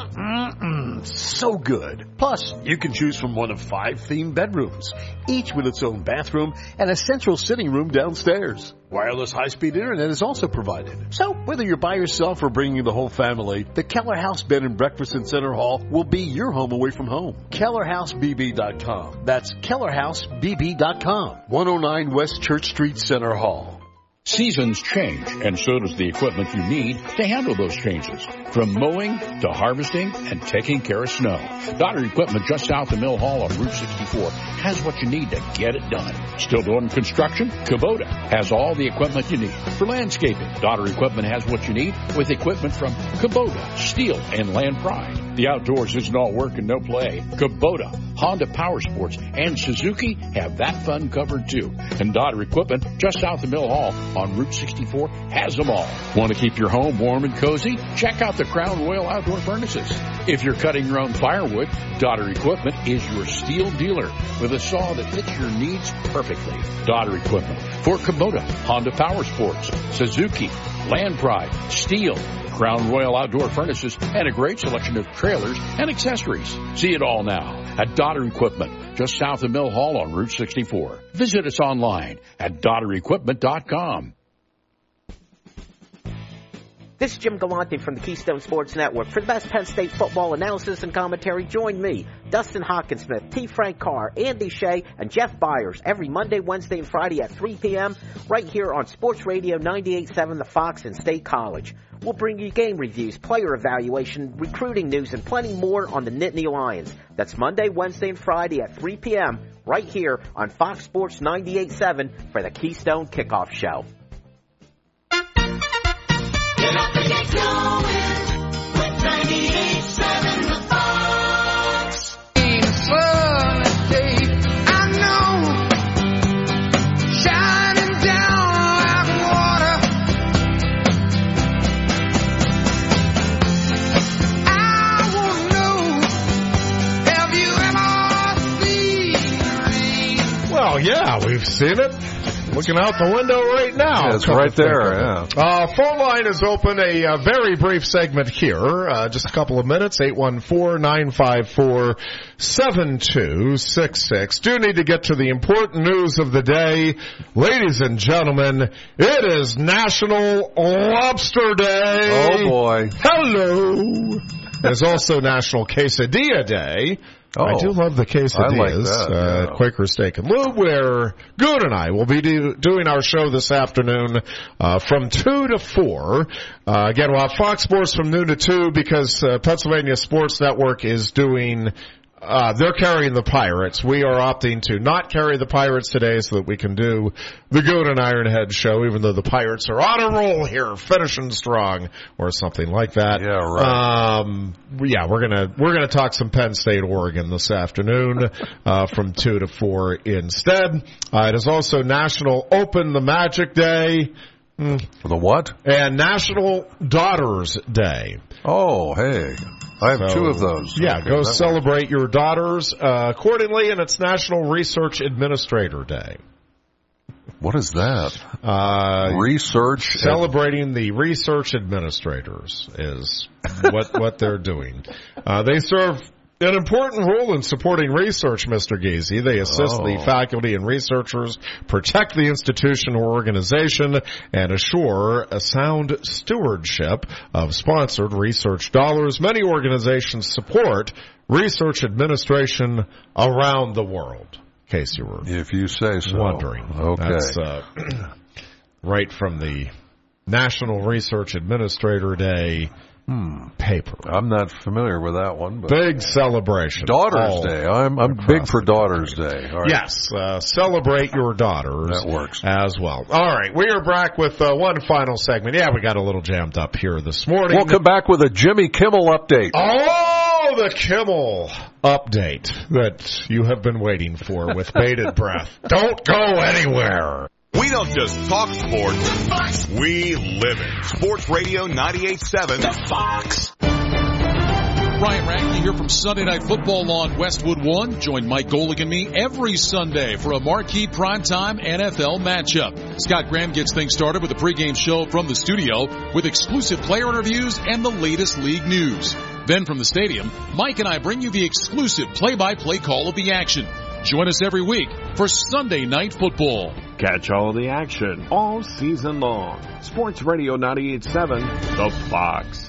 So good. Plus, you can choose from one of 5 themed bedrooms, each with its own bathroom and a central sitting room downstairs. Wireless high-speed internet is also provided. So, whether you're by yourself or bringing the whole family, the Keller House Bed and Breakfast in Center Hall will be your home away from home. KellerHouseBB.com. That's KellerHouseBB.com. 109 West Church Street, Center Hall. Seasons change, and so does the equipment you need to handle those changes. From mowing to harvesting and taking care of snow. Donner Equipment just south of Mill Hall on Route 64 has what you need to get it done. Still doing construction? Kubota has all the equipment you need. For landscaping, Donner Equipment has what you need with equipment from Kubota, Steel, and Land Pride. The outdoors isn't all work and no play. Kubota, Honda Power Sports, and Suzuki have that fun covered too. And Dotter Equipment, just south of Mill Hall on Route 64, has them all. Want to keep your home warm and cozy? Check out the Crown Royal Outdoor Furnaces. If you're cutting your own firewood, Dotter Equipment is your steel dealer with a saw that fits your needs perfectly. Dotter Equipment for Kubota, Honda Power Sports, Suzuki, Land Pride, Steel, Crown Royal Outdoor Furnaces, and a great selection of trailers and accessories. See it all now at Dotter Equipment, just south of Mill Hall on Route 64. Visit us online at dotterequipment.com. This is Jim Galante from the Keystone Sports Network. For the best Penn State football analysis and commentary, join me, Dustin Hawkinsmith, T. Frank Carr, Andy Shea, and Jeff Byers every Monday, Wednesday, and Friday at 3 p.m. right here on Sports Radio 98.7 The Fox and State College. We'll bring you game reviews, player evaluation, recruiting news, and plenty more on the Nittany Lions. That's Monday, Wednesday, and Friday at 3 p.m. right here on Fox Sports 98.7 for the Keystone Kickoff Show. Get up and get going with 98.7 The Fox. Sunny day, I know, shining down like water. I want to know, have you ever seen rain? Well, yeah, we've seen it. Looking out the window right now. Yeah, it's right there, yeah. Phone line is open. A very brief segment here. Just a couple of minutes. 814-954-7266. Do need to get to the important news of the day. Ladies and gentlemen, it is National Lobster Day. Oh, boy. Hello. There's also National Quesadilla Day. Oh, I do love the quesadillas. I like that, yeah. Quaker Steak and Lube, where Goon and I will be doing our show this afternoon from 2 to 4. Again, we'll have Fox Sports from noon to 2 because Pennsylvania Sports Network is doing... they're carrying the Pirates. We are opting to not carry the Pirates today so that we can do the Goon and Ironhead show, even though the Pirates are on a roll here, finishing strong, or something like that. Yeah, right. We're gonna talk some Penn State, Oregon this afternoon, from 2 to 4 instead. It is also National Open the Magic Day. The what? And National Daughters Day. Oh, hey. I have two of those. Yeah, okay, go celebrate your daughters accordingly, and it's National Research Administrator Day. What is that? Research. Celebrating the research administrators is what they're doing. They serve an important role in supporting research, Mr. Geezy. They assist the faculty and researchers, protect the institution or organization, and assure a sound stewardship of sponsored research dollars. Many organizations support research administration around the world, in case you were if you say so. wondering. Okay. That's right from the National Research Administrator Day paper. I'm not familiar with that one. But big celebration. Daughters Day. I'm big for Daughters Day. All right. Yes, celebrate your daughters. That works. As well. All right, we are back with one final segment. Yeah, we got a little jammed up here this morning. We'll come back with a Jimmy Kimmel update. Oh, the Kimmel update that you have been waiting for with bated breath. Don't go anywhere. We don't just talk sports, we live it. Sports Radio 98.7 The Fox. Ryan Rankley here from Sunday Night Football on Westwood One. Join Mike Golick and me every Sunday for a marquee primetime NFL matchup. Scott Graham gets things started with a pregame show from the studio with exclusive player interviews and the latest league news. Then from the stadium, Mike and I bring you the exclusive play-by-play call of the action. Join us every week for Sunday Night Football. Catch all the action all season long. Sports Radio 98.7, The Fox.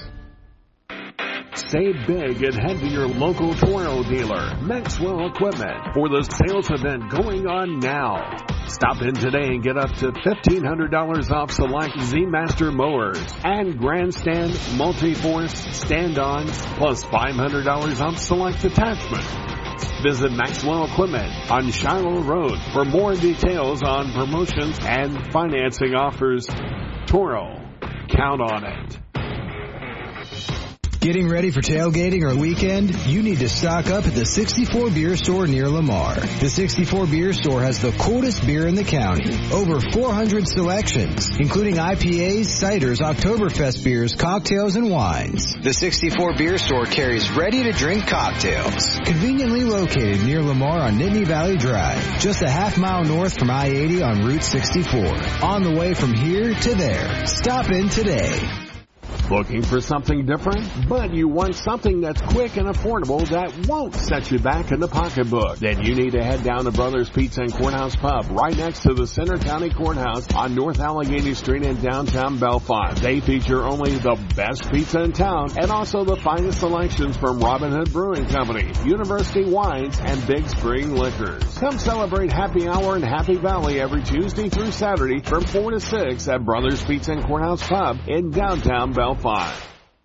Save big and head to your local Toro dealer, Maxwell Equipment, for the sales event going on now. Stop in today and get up to $1,500 off select Z-Master mowers and Grandstand multi-force stand-ons, plus $500 off select attachments. Visit Maxwell Equipment on Shiloh Road for more details on promotions and financing offers. Toro, count on it. Getting ready for tailgating or weekend? You need to stock up at the 64 Beer Store near Lamar. The 64 Beer Store has the coolest beer in the county. Over 400 selections, including IPAs, ciders, Oktoberfest beers, cocktails, and wines. The 64 Beer Store carries ready-to-drink cocktails. Conveniently located near Lamar on Nittany Valley Drive, just a half-mile north from I-80 on Route 64. On the way from here to there. Stop in today. Looking for something different? But you want something that's quick and affordable that won't set you back in the pocketbook? Then you need to head down to Brothers Pizza and Courthouse Pub right next to the Center County Courthouse on North Allegheny Street in downtown Belfont. They feature only the best pizza in town and also the finest selections from Robin Hood Brewing Company, University Wines, and Big Spring Liquors. Come celebrate Happy Hour in Happy Valley every Tuesday through Saturday from 4 to 6 at Brothers Pizza and Courthouse Pub in downtown Belfont. Get up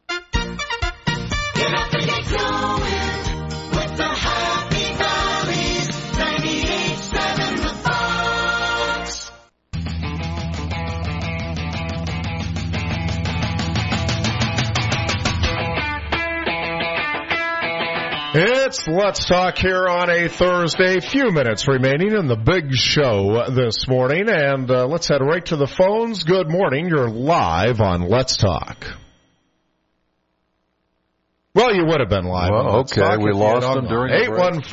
and get going with the Happy Valleys 98.7 The Fox. It's Let's Talk here on a Thursday. Few minutes remaining in the big show this morning, and let's head right to the phones. Good morning. You're live on Let's Talk. Well, you would have been live. Well, okay, we lost them during the break.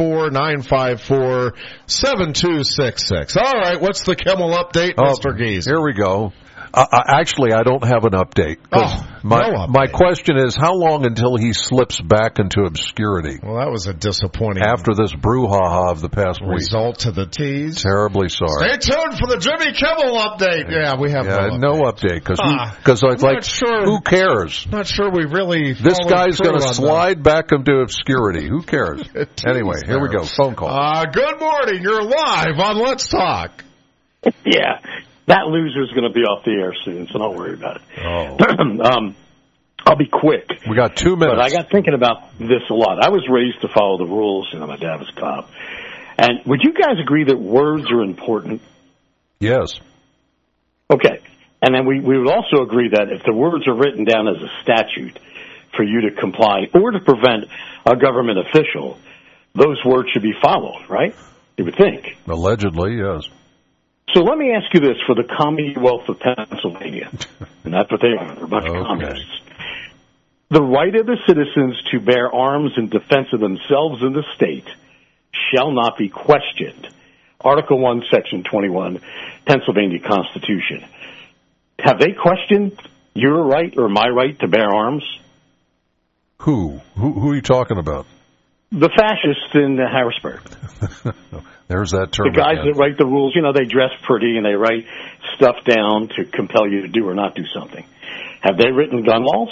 814-954-7266. All right, what's the Kimmel update, Mr. Gies? Here we go. Actually, I don't have an update. My question is, how long until he slips back into obscurity? Well, that was a disappointing after this brouhaha of the past week. Result to the T's. Terribly sorry. Stay tuned for the Jimmy Kimmel update. Yeah, we have no update because who cares? Not sure we really. This guy's going to slide back into obscurity. Who cares? Anyway, here we go. Phone call. Good morning. You're live on Let's Talk. Yeah. That loser's going to be off the air soon, so don't worry about it. I'll be quick. We got 2 minutes. But I got thinking about this a lot. I was raised to follow the rules. My dad was a cop. And would you guys agree that words are important? Yes. Okay. And then we would also agree that if the words are written down as a statute for you to comply or to prevent a government official, those words should be followed, right? You would think. Allegedly, yes. So let me ask you this for the Commonwealth of Pennsylvania, and that's what they are, they're a bunch of communists. The right of the citizens to bear arms in defense of themselves and the state shall not be questioned. Article 1, Section 21, Pennsylvania Constitution. Have they questioned your right or my right to bear arms? Who are you talking about? The fascists in Harrisburg. There's that term. The guys that write the rules, they dress pretty and they write stuff down to compel you to do or not do something. Have they written gun laws?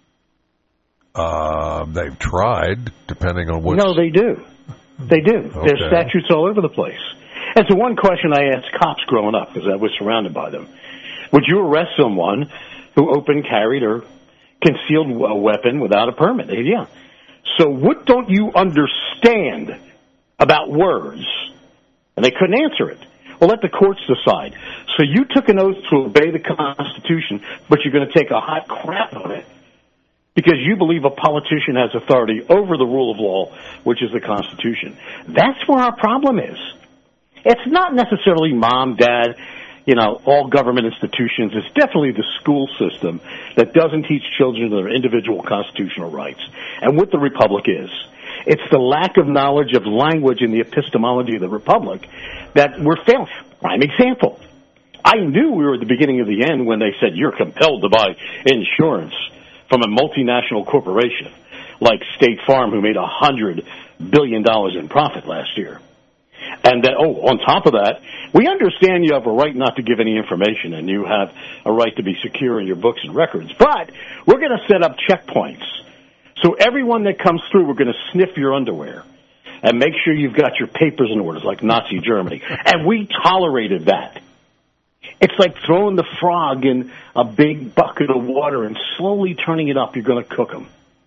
They've tried, depending on what. No, they do. They do. Okay. There's statutes all over the place. And so one question I asked cops growing up, because I was surrounded by them, would you arrest someone who open carried or concealed a weapon without a permit? They said, yeah. So what don't you understand about words? And they couldn't answer it. Well, let the courts decide. So you took an oath to obey the Constitution, but you're going to take a hot crap on it because you believe a politician has authority over the rule of law, which is the Constitution. That's where our problem is. It's not necessarily mom, dad, all government institutions. It's definitely the school system that doesn't teach children their individual constitutional rights. And what the Republic is. It's the lack of knowledge of language in the epistemology of the Republic that we're failing. Prime example. I knew we were at the beginning of the end when they said you're compelled to buy insurance from a multinational corporation like State Farm, who made $100 billion in profit last year. And then, on top of that, we understand you have a right not to give any information and you have a right to be secure in your books and records. But we're going to set up checkpoints. So everyone that comes through, we're going to sniff your underwear and make sure you've got your papers in order, like Nazi Germany. And we tolerated that. It's like throwing the frog in a big bucket of water and slowly turning it up. You're going to cook them.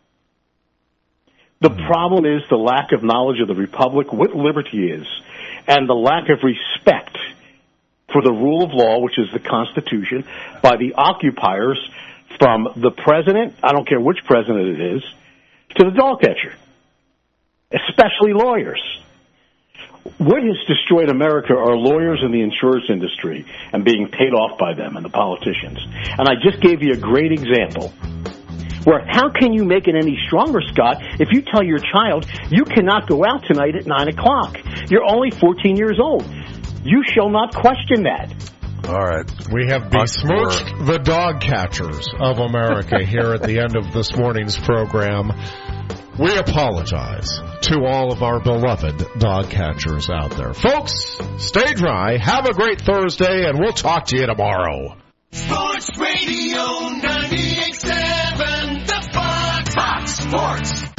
The problem is the lack of knowledge of the Republic, what liberty is, and the lack of respect for the rule of law, which is the Constitution, by the occupiers from the president, I don't care which president it is, to the dog catcher, especially lawyers. What has destroyed America are lawyers in the insurance industry and being paid off by them and the politicians. And I just gave you a great example. Where how can you make it any stronger, Scott, if you tell your child you cannot go out tonight at 9 o'clock? You're only 14 years old. You shall not question that. All right. We have besmirched the dog catchers of America here at the end of this morning's program. We apologize to all of our beloved dog catchers out there. Folks, stay dry, have a great Thursday, and we'll talk to you tomorrow. Sports Radio 98.7, the Fox. Fox Sports.